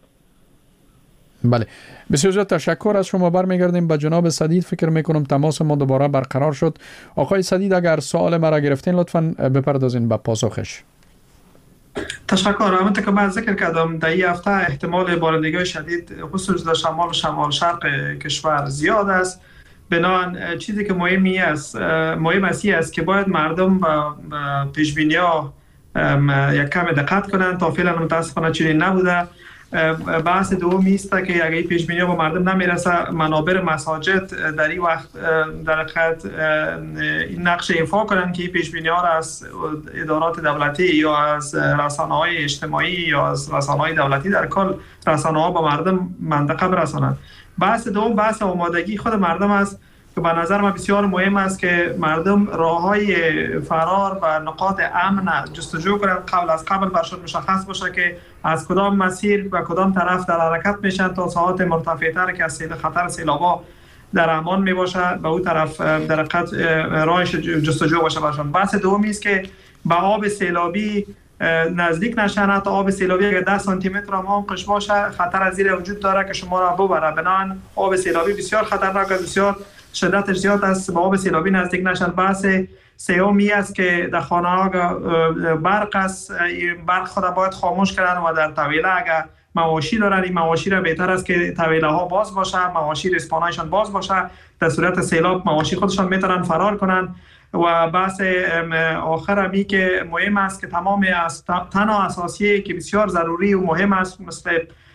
بله بسیار زیاد تشکر از شما. برمیگردیم به جناب سدید. فکر میکنم تماس ما دوباره برقرار شد. آقای سدید اگر سوال مرا گرفتین لطفاً بپردازین به پاسخش. تشکر. همونطور که من ذکر کردم در این هفته احتمال بارندگی شدید خصوص در شمال و شمال شرق کشور زیاد است. بنابراین چیزی که مهمی است مهم اسی است که باید مردم با پیشبینی‌ها یک کم دقت کنند. تا فعلا متاسفانه چنین نبوده. بحث دومی است که اگه پیشبینی‌ها با مردم نمیرسه، منابر مساجد در این وقت در حقیقت این نقش ایفا کنند که پیشبینی‌ها را از ادارات دولتی یا از رسانه‌های اجتماعی یا از رسانه‌های دولتی در کل رسانه‌ها با مردم منطقه برسانند. بحث دوم بحث آمادگی خود مردم است که به نظر من بسیار مهم است که مردم راه‌های فرار و نقاط امن جستجو کنند. قبل از قبل برشون مشخص باشه که از کدام مسیر و کدام طرف در حرکت میشن تا ساحات مرتفع‌تر که از سیل خطر سیلابا در امان می باشه به اون طرف در حقیقت راهش جستجو باشه برشون. بحث دومی است که به آب سیلابی نزدیک نشن. حتی آب سیلابی اگر ده سانتی متر هم عمقش باشه خطر از زیر وجود داره که شما را ببره. بنابراین آب سیلابی بسیار خطرناک است، بسیار شدتش زیاد است. با آب سیلابی نزدیک نشن. بحث سومی است که در خانه‌ها برق است، برق خود باید خاموش کردن و در طویله اگر مواشی دارن این مواشی را بهتر است که طویله ها باز باشه، مواشی رسپانایشان باز باشه. در صورت سیلاب مواشی خودشان میتونن فرار کنن. و بحث آخر همی که مهم است که تمام از تنها اساسی که بسیار ضروری و مهم است مثل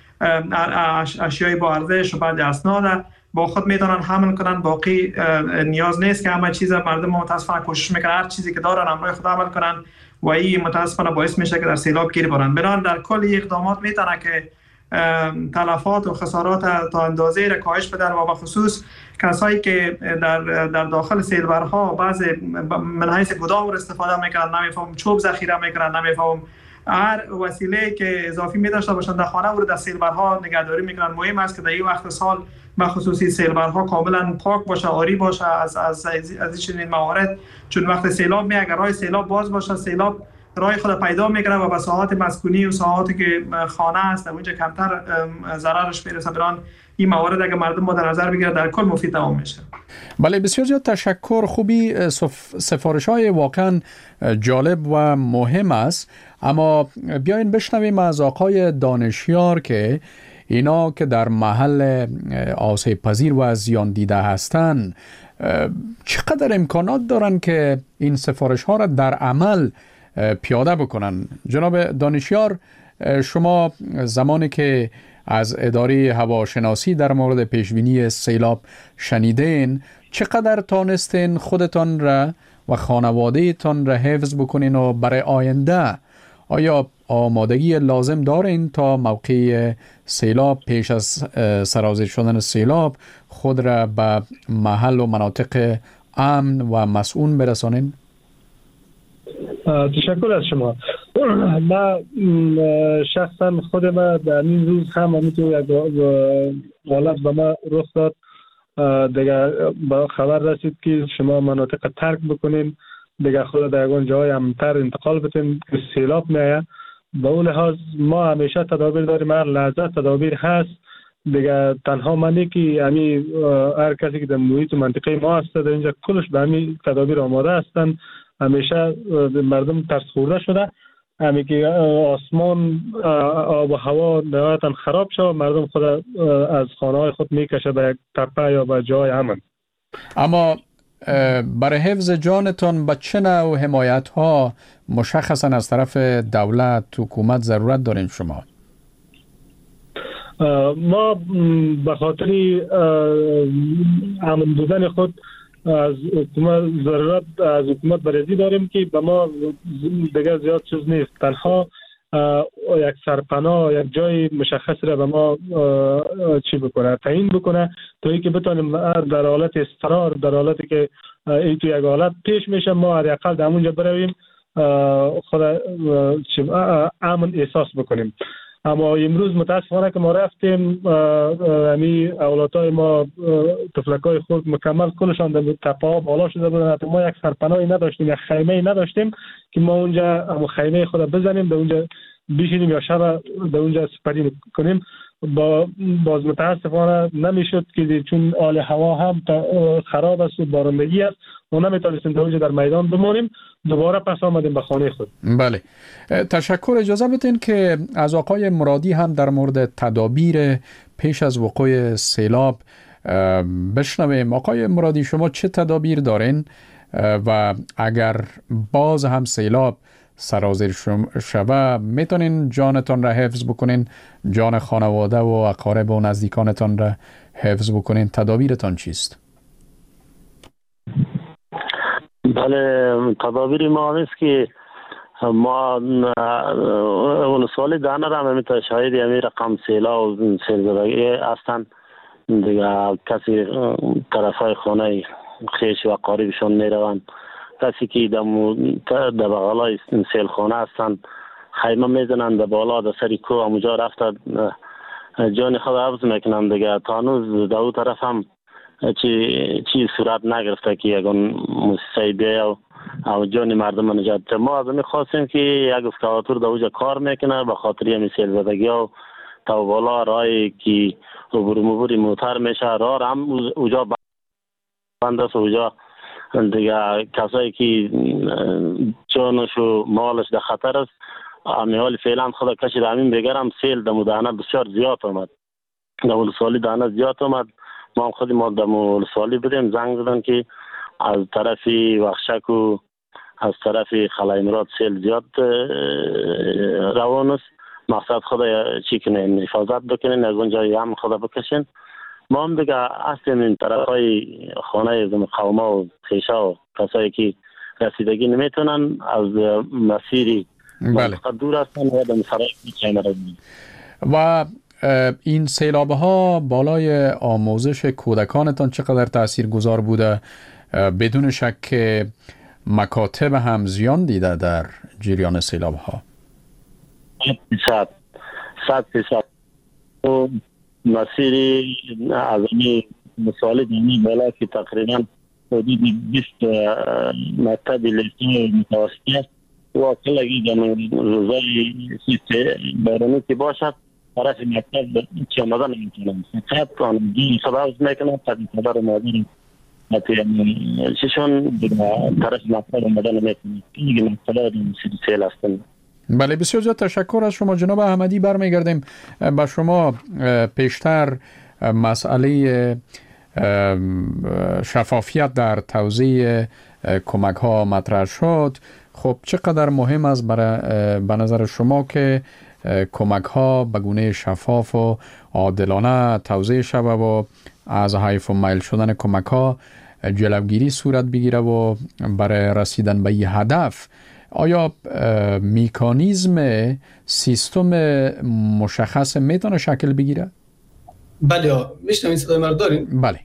اشیای با ارزش و بعد اسناد با خود میتونن حمل کنن. باقی نیاز نیست که همه چیز مردم متاسفانه کوشش میکنن هر چیزی که دارن همراه خود عمل کنن و این متاسفانه باعث میشه که در سیلاب گیر برن. بنابراین در کل اقدامات میتونه که تلفات و خسارات تا اندازه را کاهش بده و به خصوص کسایی که در در داخل سیلبرها بعض من حیث گدام رو استفاده میکنن، نمیفهم چوب ذخیره میکنن، نمیفهم هر وسیله که اضافی می‌داشته باشن در خانه و در سیلبرها نگهداری میکنن. مهم است که در این وقت سال به خصوصی سیلبرها کاملا پاک باشه، آری باشه از از از این موارد، چون وقت سیلاب می اگر راه سیلاب باز باشه سیلاب راه خود پیدا میکنه و به ساحات مسکونی و ساحاتی که خانه است اونجا کمتر ضررش میرسه. بران این موارد اگر مردم ما در نظر بگیره در کل مفید تمام میشه. بله بسیار زیاد تشکر. خوبی سفارش های واقعا جالب و مهم است. اما بیاین بشنویم از آقای دانشیار که اینا که در محل آسیب پذیر و زیان دیده هستند چقدر امکانات دارن که این سفارش ها را در عمل پیاده بکنن. جناب دانشیار، شما زمانی که از اداره هواشناسی در مورد پیشبینی سیلاب شنیدین چقدر تانستین خودتان را و خانواده تان را حفظ بکنین و برای آینده آیا آمادگی لازم دارین تا موقع سیلاب پیش از سرازیر شدن سیلاب خود را به محل و مناطق امن و مسئول برسانین؟ تشکر از شما. من شخصا خود من در این روز هم همینطور یک حالت به من رخ داد. دیگه با خبر رسید که شما مناطق ترک بکنین، دیگه خود در یکان جای امن‌تر انتقال بتین که سیلاب میایه. به اون لحاظ ما همیشه تدابیر داریم، هر لحظه تدابیر هست. دیگه تنها منی که همی هر کسی که در محیط منطقه ما هست در اینجا کلش به همین تدابیر آماده هستن. همیشه مردم ترس خورده شده همی که آسمان آب و هوا نهایتا خراب شد مردم خود از خانه های خود میکشه به یک تپه یا به جای امن. اما برای حفظ جانتان به چه نوع حمایت ها مشخصا از طرف دولت حکومت ضرورت دارین شما؟ ما به خاطر امن بودن خود از حکومت ضرورت از حکومت بررسی داریم که به ما دیگه زیاد چیز نیست، تنها یک سرپناه یک جای مشخص را به ما چی بکنه تعیین بکنه تا اینکه بتونیم در حالت استقرار در حالتی که این تو یک حالت پیش میشه ما هر اقل در اونجا برویم خود امن احساس بکنیم. اما امروز متاسفانه که ما رفتیم همی اولادای ما طفلکای خود مکمل کلشان در تپه ها بالا شده بودن. ما یک سرپناهی نداشتیم، یک خیمه نداشتیم که ما اونجا خیمه خود بزنیم در اونجا بشینیم یا شب در اونجا سپری کنیم. با باز متاسفانه نمیشد که چون حال هوا هم خراب است و بارندگی است و نمیتونستیم در اونجا در میدان بمانیم. دوباره پس آمدیم به خانه خود. بله، تشکر. اجازه بدین که از آقای مرادی هم در مورد تدابیر پیش از وقوع سیلاب بشنویم. آقای مرادی، شما چه تدابیر دارین و اگر باز هم سیلاب سرازیر شوه میتونین جانتان را حفظ بکنین، جان خانواده و اقارب و نزدیکانتان را حفظ بکنین؟ تدابیرتان چیست؟ بله، تدابیر ما است که ما اون سال دانه را همیتا شاید همی رقم سیلا و سیلزدگی هستن دیگه. کسی طرف های خانه خیش و قریبشون میروند، کسی که در بغلای سیل خانه هستن خیمه میزنند در بالا در سری کوه همونجا رفته جان خود حفظ میکنند دیگه. تا هنوز در اون طرف هم چی چی صورت نگرفته که یکون موسیقی بیاید و جان مردم نجات. ما از میخواستیم که یک اسکواتور در اونجا کار میکنه به خاطر همین سیل زدگی و تا بالا رای که عبور مبوری موتر میشه راه هم اونجا بند است. اونجا دیگه کسایی که جانش و مالش در خطر است امی حال فعلا خدا کشید. همین بگرم سیل در مدانه بسیار زیاد آمد، در ولسوالی دانه زیاد آمد. ما هم خودی ما در ولسوالی بودیم، زنگ زدن که از طرف وخشک و از طرف خلای مراد سیل زیاد روان است. مقصد خدا چی کنین، حفاظت بکنین، از اونجای هم خدا بکشین. ما هم دیگه هستیم این طرف های خانه قومه و خیشه و کسایی که رسیدگی نمیتونن از مسیری بله. دور هستن و در مسرای میچین روید. و این سیلاب ها بالای آموزش کودکانتان چقدر تأثیر گذار بوده؟ بدون شک که مکاتب هم زیان دیده در جریان سیلاب ها. صد صد صد مسیری از این مسائل دینی بالا که تقریبا حدود بیست مکتب لیسه متوسطی است و کلگی در روزای بارانی که باشد طرف مکتب چه آمدن نمیتونم فقط آنگی خدا حفظ میکنم قدیم خبر مادر چشون طرف مکتب آمدن نمیتونم دیگه مکتب ها مسیری سیل هستن. بله، بسیار زیاد تشکر از شما جناب احمدی. برمیگردیم با شما. پیشتر مسئله شفافیت در توزیع کمک ها مطرح شد. خب چقدر مهم است برای به نظر شما که کمک ها به گونه شفاف و عادلانه توزیع شود و از حیف و میل شدن کمک ها جلوگیری صورت بگیره و برای رسیدن به این هدف آیا میکانیزم سیستم مشخص میتونه شکل بگیره؟ بله، میشنوین صدای مرا دارین؟ بله.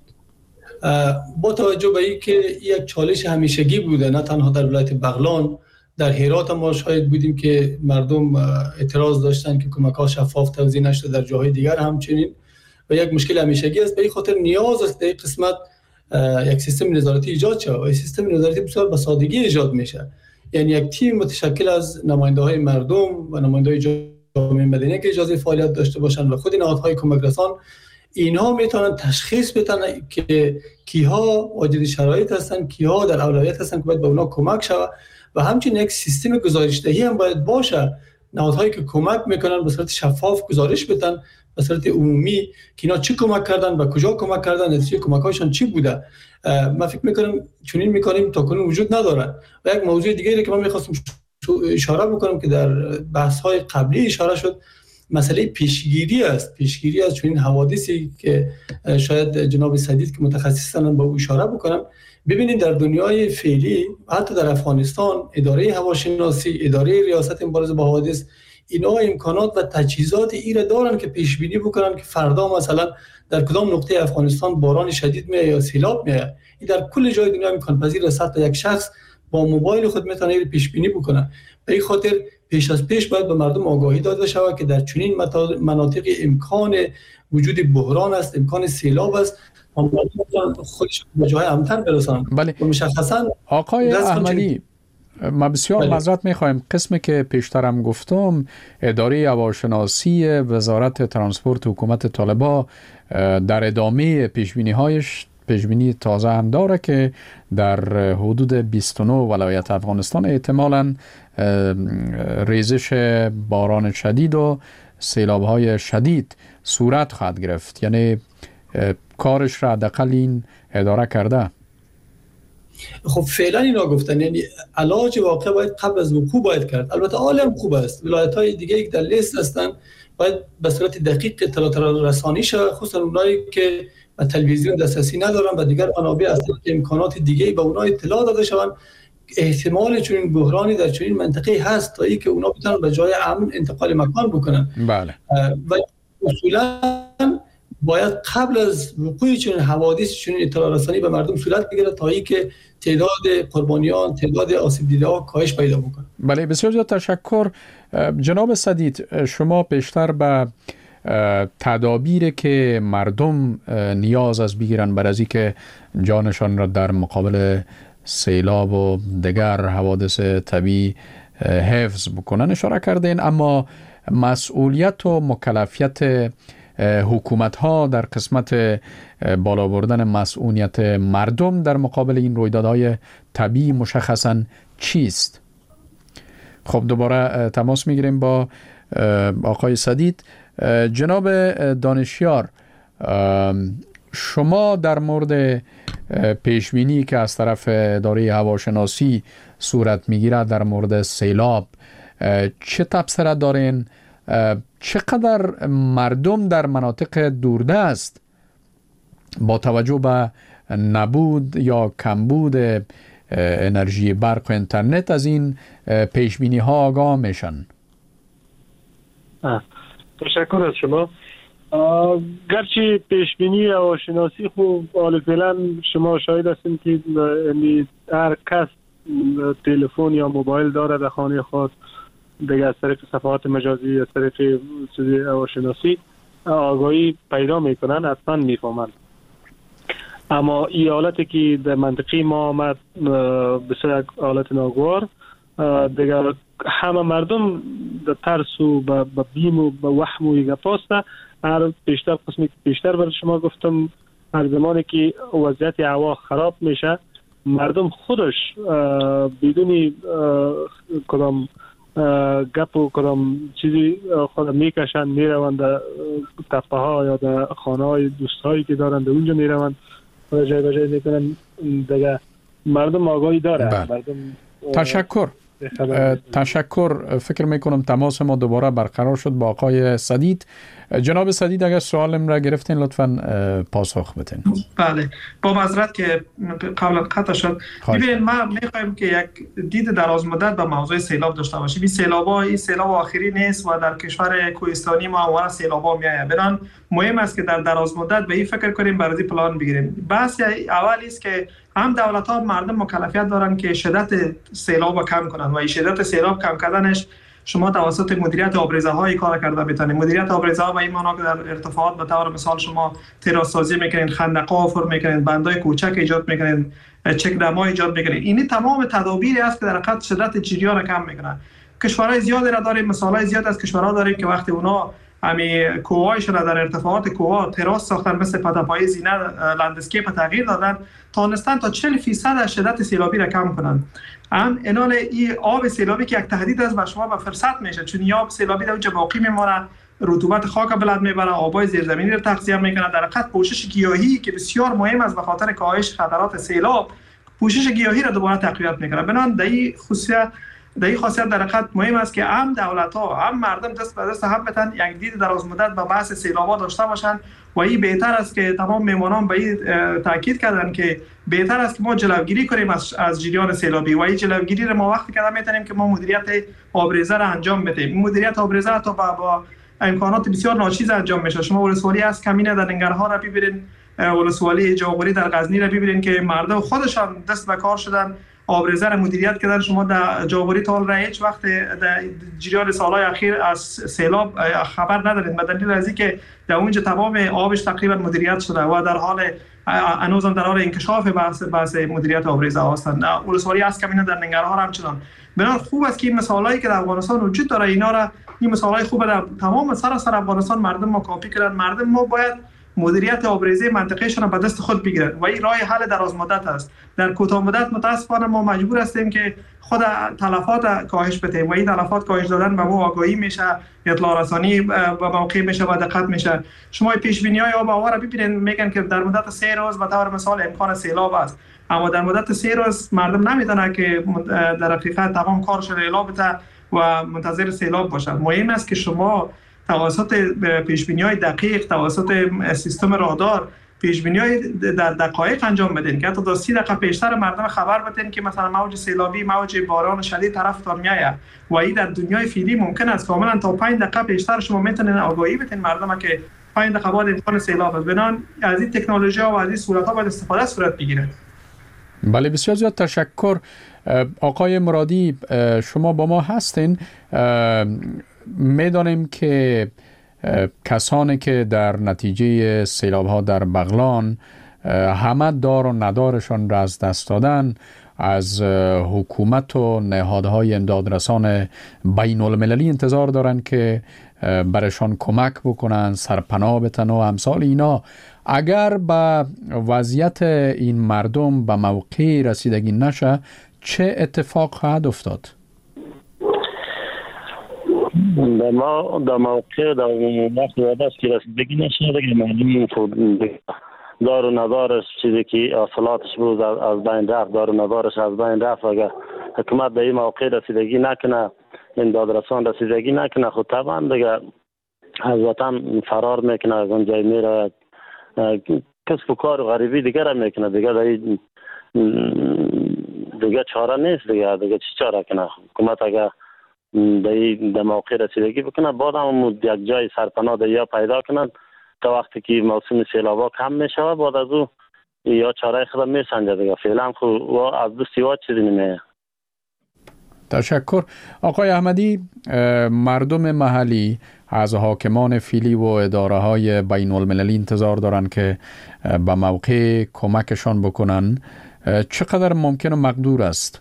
با توجه به این که یک چالش همیشگی بوده، نه تنها در ولایت بغلان، در هرات ما شاهد بودیم که مردم اعتراض داشتن که کمک ها شفاف توزیع نشده، در جاهای دیگر همچنین، و یک مشکل همیشگی است. به این خاطر نیاز است در این قسمت یک سیستم نظارتی ایجاد شود و این سیستم نظارتی بسیار به سادگی ایجاد میشه. یعنی یک تیم متشکل از نماینده های مردم و نماینده های جامعه مدنی که اجازه فعالیت داشته باشند و خود نهادهای کمک رسان، اینها میتونن تشخیص بدن که کیها واجد شرایط هستن، کیها در اولویت هستن که باید به اونا کمک شود و همچنین یک سیستم گزارش دهی هم باید باشه. نهادهایی که کمک میکنن به صورت شفاف گزارش بدن به صورت عمومی که اینا چی کمک کردن و کجا کمک کردن، نتیجه کمک‌هاشون چی بوده. من فکر میکنم چنین میکنیم تا کنون وجود ندارن. و یک موضوع دیگری که من میخواستم اشاره بکنم که در بحث‌های قبلی اشاره شد، مسئله پیشگیری است. پیشگیری از چنین حوادثی که شاید جناب سدید که متخصصن با او اشاره بکنم. ببینید در دنیای فعلی حتی در افغانستان اداره هواشناسی، اداره ریاست مبارزه با حوادث، اینا امکانات و تجهیزات ایره دارن که پیش بینی بکنن که فردا مثلا در کدام نقطه افغانستان باران شدید میاد یا سیلاب میاد. این در کل جای دنیا امکان پذیر است. حتی یک شخص با موبایل خود میتونه این پیش بینی بکنه. به این خاطر پیش از پیش باید به مردم آگاهی داده شود که در چنین مناطق امکان وجود بحران است، امکان سیلاب است. خودش به جای امتر برسانند. بله. مشخصا آقای احمدی ما بسیار معذرت میخوایم. قسمی که پیشترم گفتم، اداره هواشناسی وزارت ترانسپورت حکومت طالبان در ادامه پیشبینی هایش پیشبینی تازه هم داره که در حدود بیست و نه ولایت افغانستان احتمالاً ریزش باران شدید و سیلاب های شدید صورت خواهد گرفت. یعنی کارش را حداقل این اداره کرده. خب فعلا اینا گفتن، یعنی علاج واقع باید قبل از وقوع باید کرد. البته عالم خوب است، ولایت های دیگه که در لیست هستن باید به صورت دقیق اطلاعات رسانی شه، خصوصا اونایی که به تلویزیون دسترسی ندارن و دیگر منابع از امکانات دیگه به اونها اطلاع داده شوند. احتمال چنین بحرانی در چنین منطقه هست تا ای که اونا بتونن به جای امن انتقال مکان بکنن. بله. و اصولا باید قبل از وقوع چنین حوادث چنین اطلاع رسانی به مردم صورت بگیره تا ای که تعداد قربانیان، تعداد آسیب دیده ها کاهش پیدا بکنه. بله، بسیار زیاد تشکر. جناب سدید، شما بیشتر به تدابیر که مردم نیاز از بگیرن برای از اینکه جانشان را در مقابل سیلاب و دیگر حوادث طبیعی حفظ بکنن اشاره کردین، اما مسئولیت و مکلفیت حکومت ها در قسمت بالا بردن مسئولیت مردم در مقابل این رویدادهای طبیعی مشخصاً چیست؟ خب دوباره تماس میگیریم با آقای سدید. جناب دانشیار، شما در مورد پیشبینی که از طرف اداره هواشناسی صورت میگیره در مورد سیلاب چه تبصره دارین؟ چقدر مردم در مناطق دوردست با توجه به نبود یا کمبود انرژی برق و اینترنت از این پیشبینی ها آگاه میشن؟ تشکر از شما. گرچه پیشبینی هواشناسی خوب حال فعلا شما شاهد هستیم که هر کس تلفن یا موبایل داره در خانه خود، دیگه از طریق صفحات مجازی، از طریق هواشناسی آگاهی پیدا میکنن، حتما میفهمن. اما این حالتی که در منطقه ما آمد بسیار حالت ناگوار، دیگه همه مردم در ترس و به بیم و به وهم و گپاسته. هر بیشتر قسمی که بیشتر برای شما گفتم، هر زمانی که وضعیت هوا خراب میشه مردم خودش بدون کدام گپ و کدام چیزی خود میکشن، میروند در تپه ها یا در خانه های دوستایی که دارن در اونجا میروند و جای بجای میکنن. دیگه مردم آگاهی داره. مردم تشکر. تشکر. فکر میکنم تماس ما دوباره برقرار شد با آقای سدید. جناب سدید، اگر سوالم را گرفتین لطفاً پاسخ بدین. بله، با معذرت که قبلا قطع شد. ببینید، ما میخوایم که یک دید دراز مدت به موضوع سیلاب داشته باشیم. این سیلاب‌ها این سیلاب آخری نیست و در کشور کوهستانی ما همواره سیلاب‌ها میآید. بنابراین مهم است که در دراز مدت به این فکر کنیم، برای پلان بگیریم. بحث اولی است که هم دولت‌ها مردم مکلفیت دارن که شدت سیلاب کم کنن و این شدت سیلاب کم کردنش شما توسط مدیریت آبریزه‌های کار کرده میتونید. مدیریت آبریزه‌ها به این معنا که در ارتفاعات به طور مثال شما تراس سازی میکنین، خندق‌ها حفر میکنین، بندای کوچک ایجاد میکنین، چک دم‌ها ایجاد میکنین. این تمام تدابیری است که در حقیقت شدت جریان کم میکنه. کشورهای زیادی را داریم، مثالای زیاد از کشورها داریم که وقتی اونا همین کوه‌هایشون در ارتفاعات کوه تراس ساختن، مثل پتاپای زینه لندسکیپ تغییر دادن، تونستن تا چهل درصد از شدت سیلابی را کم کنن. هم انال این آب سیلابی که یک تهدید است بر شما به فرصت میشه، چون آب سیلابی در اونجا باقی میمونه، رطوبت خاک بلند میبره، آبای زیرزمینی رو تغذیه میکنه. در حقیقت پوشش گیاهی که بسیار مهم است به خاطر کاهش خطرات سیلاب، پوشش گیاهی را دوباره تقویت میکنه. بنابراین در این خصوصیت در این خاصیت در حقیقت مهم است که هم دولت‌ها هم مردم دست به دست هم بتن یک دید دراز مدت به بحث سیلاب‌ها داشته باشند و این بهتر است که تمام میمانان به این تاکید کردن که بهتر است که ما جلوگیری کنیم از از جریان سیلابی و این جلوگیری را ما وقتی که میتونیم که ما مدیریت آبریزه را انجام بدیم. مدیریت آبریزه تا با, با امکانات بسیار ناچیز انجام میشه. شما ولسوالی از کمینه در ننگرهار را ببینید، ولسوالی جاغوری در غزنی را ببینید که مردم خودشان دست به کار شدن آبریزه را مدیریت کردن. شما در جاوری تال را هیچ وقت در جریان سالهای اخیر از سیلاب خبر ندارید، به دلیل از اینکه در اونجا تمام آبش تقریبا مدیریت شده و در حال هنوز هم در حال انکشاف بحث بحث مدیریت آبریزه هستند. ولسوالی از کمینا در ننگرهار همچنان. بنابراین خوب است که این مثالایی که در افغانستان وجود داره اینا را این مثالای خوب در تمام سراسر افغانستان مردم ما کاپی کردن. مردم ما باید مدیریت آبریزه منطقهشون را به دست خود بگیرن و این راه حل دراز مدت است. در کوتاه مدت متاسفانه ما مجبور هستیم که خود تلفات کاهش بدیم و این تلفات کاهش دادن به ما آگاهی میشه، اطلاع رسانی به موقع میشه و دقت میشه. شما پیش بینی های آب و هوا را ببینید، میگن که در مدت سه روز به طور مثال امکان سیلاب است، اما در مدت سه روز مردم نمیدونه که در حقیقت تمام کارش را اعلام بده و منتظر سیلاب باشد. مهم است که شما توسط پیشبینی‌های دقیق، توسط سیستم رادار پیشبینی‌های در دقایق انجام بدین که حتی تا سی دقیقه پیشتر مردم خبر بدین که مثلا موج سیلابی، موج باران شدید طرفتان میایه و این در دنیای فعلی ممکن است کاملا تا پنج دقیقه پیشتر شما میتونین آگاهی بدین مردم که پنج دقیقه بعد امکان سیلاب است. بنان از این تکنولوژی‌ها و از این صورت‌ها باید استفاده صورت بگیره. بله، بسیار زیاد تشکر. آقای مرادی، شما با ما هستین. میدانیم که کسانی که در نتیجه سیلاب ها در بغلان همه دار و ندارشان را از دست دادن، از حکومت و نهادهای امدادرسان بین المللی انتظار دارند که برشان کمک بکنن، سرپناه بتن و امثال اینا. اگر به وضعیت این مردم به موقع رسیدگی نشه، چه اتفاق خواهد افتاد؟ در ما در موقع در وقت وعده است که رسیدگی نشه دیگه معلوم دار و ندارش چیزی که اصالاتش بود از بین رفت، دار و ندارش از بین رفت. اگر حکومت در این موقع رسیدگی نکنه، این دادرسان رسیدگی نکنه، خود طبعا دیگه از وطن فرار میکنه، از اونجای میره کسب و کار و غریبی دیگه را میکنه. دیگه در دیگه چاره نیست، دیگه دیگه چی چاره کنه حکومت؟ اگر در موقع رسیدگی بکنه بعد هم یک جای سرپناه در یا پیدا کنند تا وقتی که موسم سیلابا کم میشه و بعد از او یا چاره خود میسنجه. دیگه فعلا خود از دو سیوات چیزی نمیه. تشکر. آقای احمدی، مردم محلی از حاکمان فعلی و اداره های بین المللی انتظار دارن که به موقع کمکشان بکنن. چقدر ممکن و مقدور است؟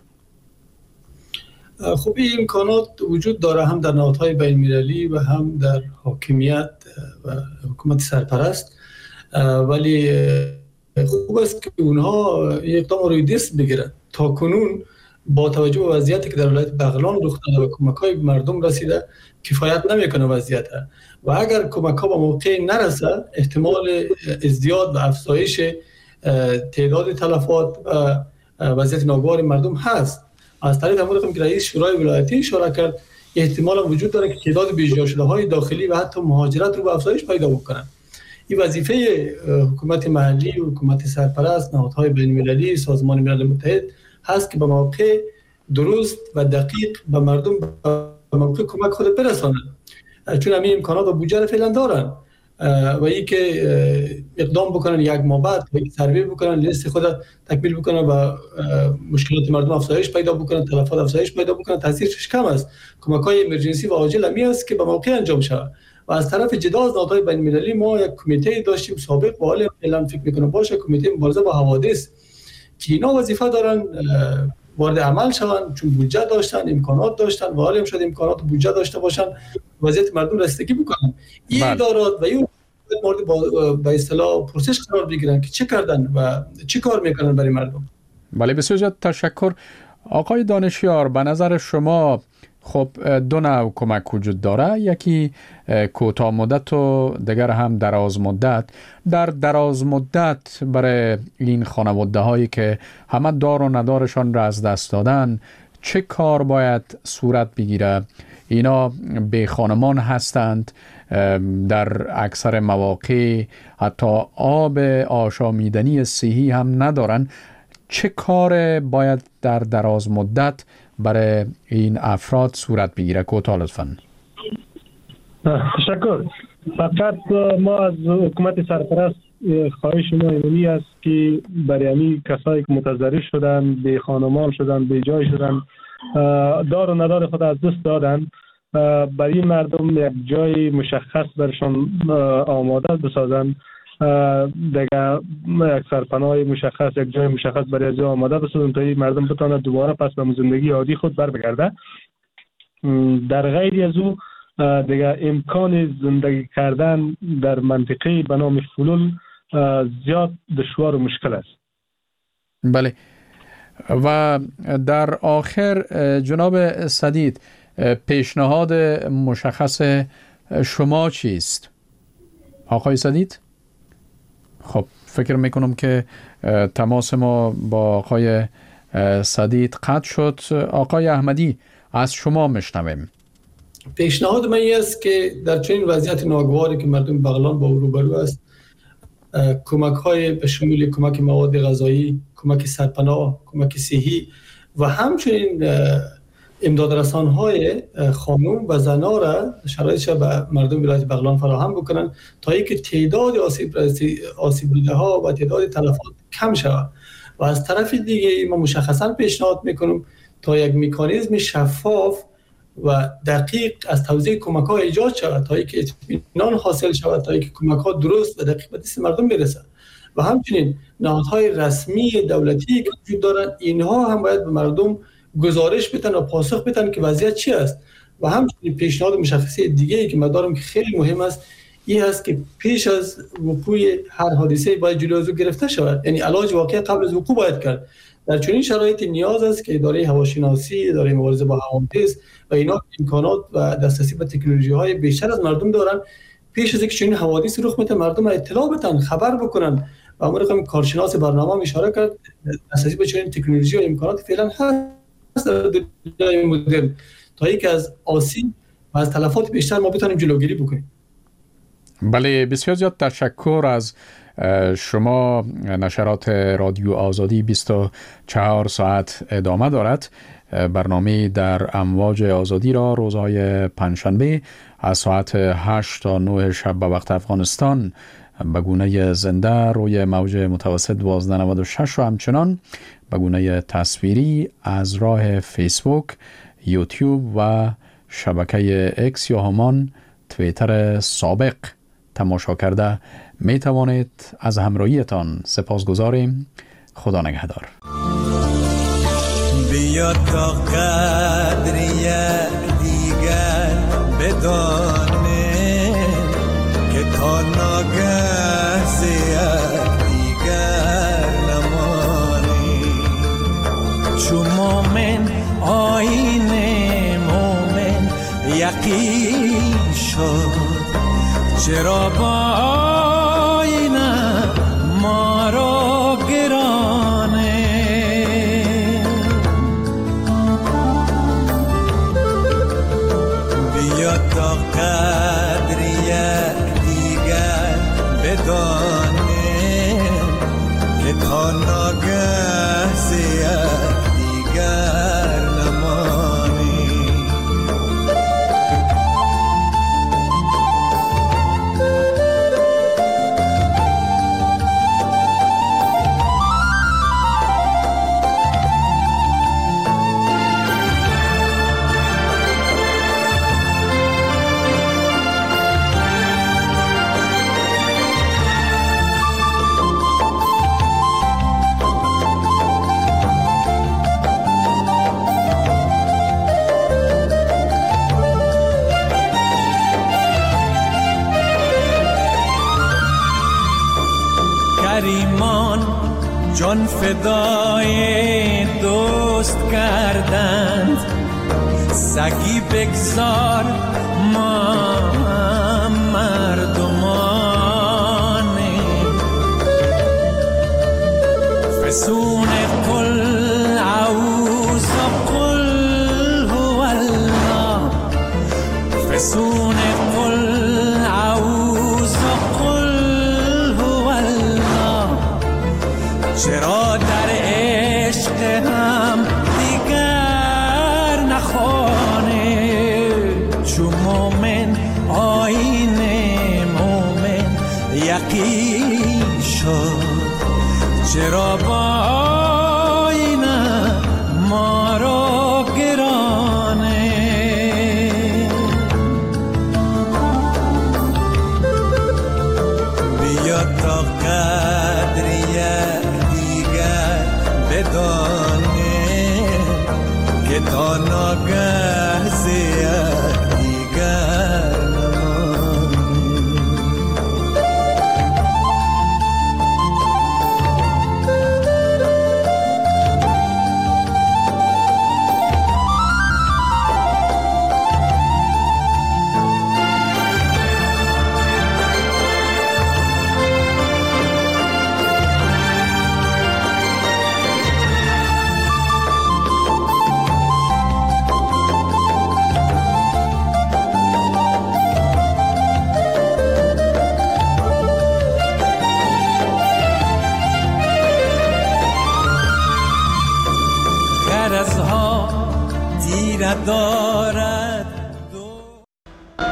خب این امکانات وجود داره، هم در نهادهای بین المللی و هم در حاکمیت و حکومت سرپرست، ولی خوب است که اونها اقدام روی دست بگیرن. تا کنون با توجه به وضعیتی که در ولایت بغلان رخ داده و کمک‌های مردم رسیده کفایت نمیکنه وضعیت و اگر کمک‌ها به موقع نرسه احتمال ازدیاد و افزایش تعداد تلفات و وضعیت ناگوار مردم هست. از طریق همون که رئیس شورای ولایتی اشاره کرد، احتمال وجود داره که تعداد بی‌جا شده‌های داخلی و حتی مهاجرت رو به افزایش پیدا بکنن. این وظیفه حکومت محلی و حکومت سرپرست، نهادهای بین‌المللی، سازمان ملل متحد هست که به موقع درست و دقیق به مردم به موقع کمک خود برسانند، چون همین امکانات و بودجه رو فعلا دارن و این که اقدام بکنن یک ماه بعد یک سروی بکنن، لیست خود تکمیل بکنن و مشکلات مردم افزایش پیدا بکنن، تلفات افزایش پیدا بکنن، تاثیرش کم است. کمک‌های امرجنسی و عاجل همی است که به موقع انجام شود. و از طرف جدا از نهادهای بین المللی ما یک کمیته داشتیم سابق و حالا فعلا فکر میکنم باشه، کمیته مبارزه با حوادث، که اینا وظیفه دارن وارد عمل شوند، چون بودجه داشتن، امکانات داشتن و حالا هم شد امکانات و بودجه داشته باشن وضعیت مردم رسیدگی بکنن. این ادارات و این مورد با به اصطلاح پرسش قرار بگیرن که چه کردن و چه کار میکنن برای مردم. بله، بسیار زیاد تشکر. آقای دانشیار، به نظر شما خب دو نوع کمک وجود داره، یکی کوتاه مدت و دیگر هم دراز مدت. در دراز مدت برای این خانواده هایی که همه دار و ندارشان را از دست دادن چه کار باید صورت بگیره؟ اینا به خانمان هستند، در اکثر مواقع حتی آب آشامیدنی صحی هم ندارن. چه کار باید در دراز مدت برای این افراد صورت بگیره؟ کوتاه لطفاً. تشکر. فقط ما از حکومت سرپرست خواهش ما اینمی است که برای همین کسایی که متضرر شدن، به خانمان شدن، به جای شدن، دار و ندار خود از دست دادن، برای مردم یک جای مشخص برشان آماده بسازن، دیگه یک سرپناه مشخص، یک جای مشخص برای از آماده بسازن تا این مردم بتونه دوباره پس به زندگی عادی خود بر بگرده. در غیر از او دیگه امکان زندگی کردن در منطقه به نام فلول زیاد دشوار و مشکل است. بله. و در آخر جناب سدید، پیشنهاد مشخص شما چیست؟ آقای سدید؟ خب فکر میکنم که تماس ما با آقای سدید قطع شد. آقای احمدی از شما میشنویم. پیشنهاد من این است که در چنین وضعیت ناگواری که مردم بغلان با او روبرو است، کمک های به شمول کمک مواد غذایی، کمک سرپناه، کمک صحی و همچنین امدادرسان های خانم و زنا را شرایطش به مردم ولایت بغلان فراهم بکنن تا اینکه تعداد آسیب آسیب دیده ها و تعداد تلفات کم شود. و از طرف دیگه ما مشخصا پیشنهاد میکنم تا یک مکانیزم شفاف و دقیق از توزیع کمک ها ایجاد شود تا اینکه اطمینان حاصل شود، تا اینکه کمک ها درست و دقیق به دست مردم برسه. و همچنین نهادهای رسمی دولتی که وجود دارن، اینها هم باید به مردم گزارش بدن و پاسخ بدن که وضعیت چی است. و همچنین پیشنهاد مشخصی دیگه ای که من دارم که خیلی مهم است، این است که پیش از وقوع هر حادثه باید جلوی از او گرفته شود، یعنی علاج واقعی قبل از وقوع باید کرد. در چنین شرایطی نیاز است که اداره هواشناسی، اداره مبارزه با حوادث و اینا امکانات و دسترسی به تکنولوژی‌های بیشتر از مردم دارن، پیش از اینکه چنین حوادثی رخ بده مردم اطلاع بدن، خبر بکنن. و امروز هم کارشناس برنامه اشاره کرد دسترسی به چنین تکنولوژی و امکانات فعلا هست در دنیای مدرن تا اینکه از آسیب و از تلفات بیشتر ما بتونیم جلوگیری بکنیم. بله، بسیار زیاد تشکر از شما. نشرات رادیو آزادی بیست و چهار ساعت ادامه دارد. برنامه در امواج آزادی را روزهای پنجشنبه از ساعت هشت تا نه شب به وقت افغانستان به گونه زنده روی موج متوسط دوازده نود و شش و همچنان به گونه تصویری از راه فیسبوک، یوتیوب و شبکه اکس یا همان توییتر سابق تماشا کرده می توانید. از همراهیتان سپاسگزاریم. خدا نگهدار. بیا تا قدر یک دیگر بدانه که تا ناگه ز یک دیگر نمانی. چو مومن آیین مومن یقین شد، چرا با آینه ما را گرانه. بیا تا قدر یک دیگر بدانه که تا ناگه ز یک دیگر نمانی. جان فدای دوست کردند، سگی بگذار ما مردمانیم. فسون قل اعوذ قل هو الله، فسون قل اعوذ قل هو الله. چرا در عشق هم دیگر نخوانه، چو مومن آیین مومن یقین شد، چرا با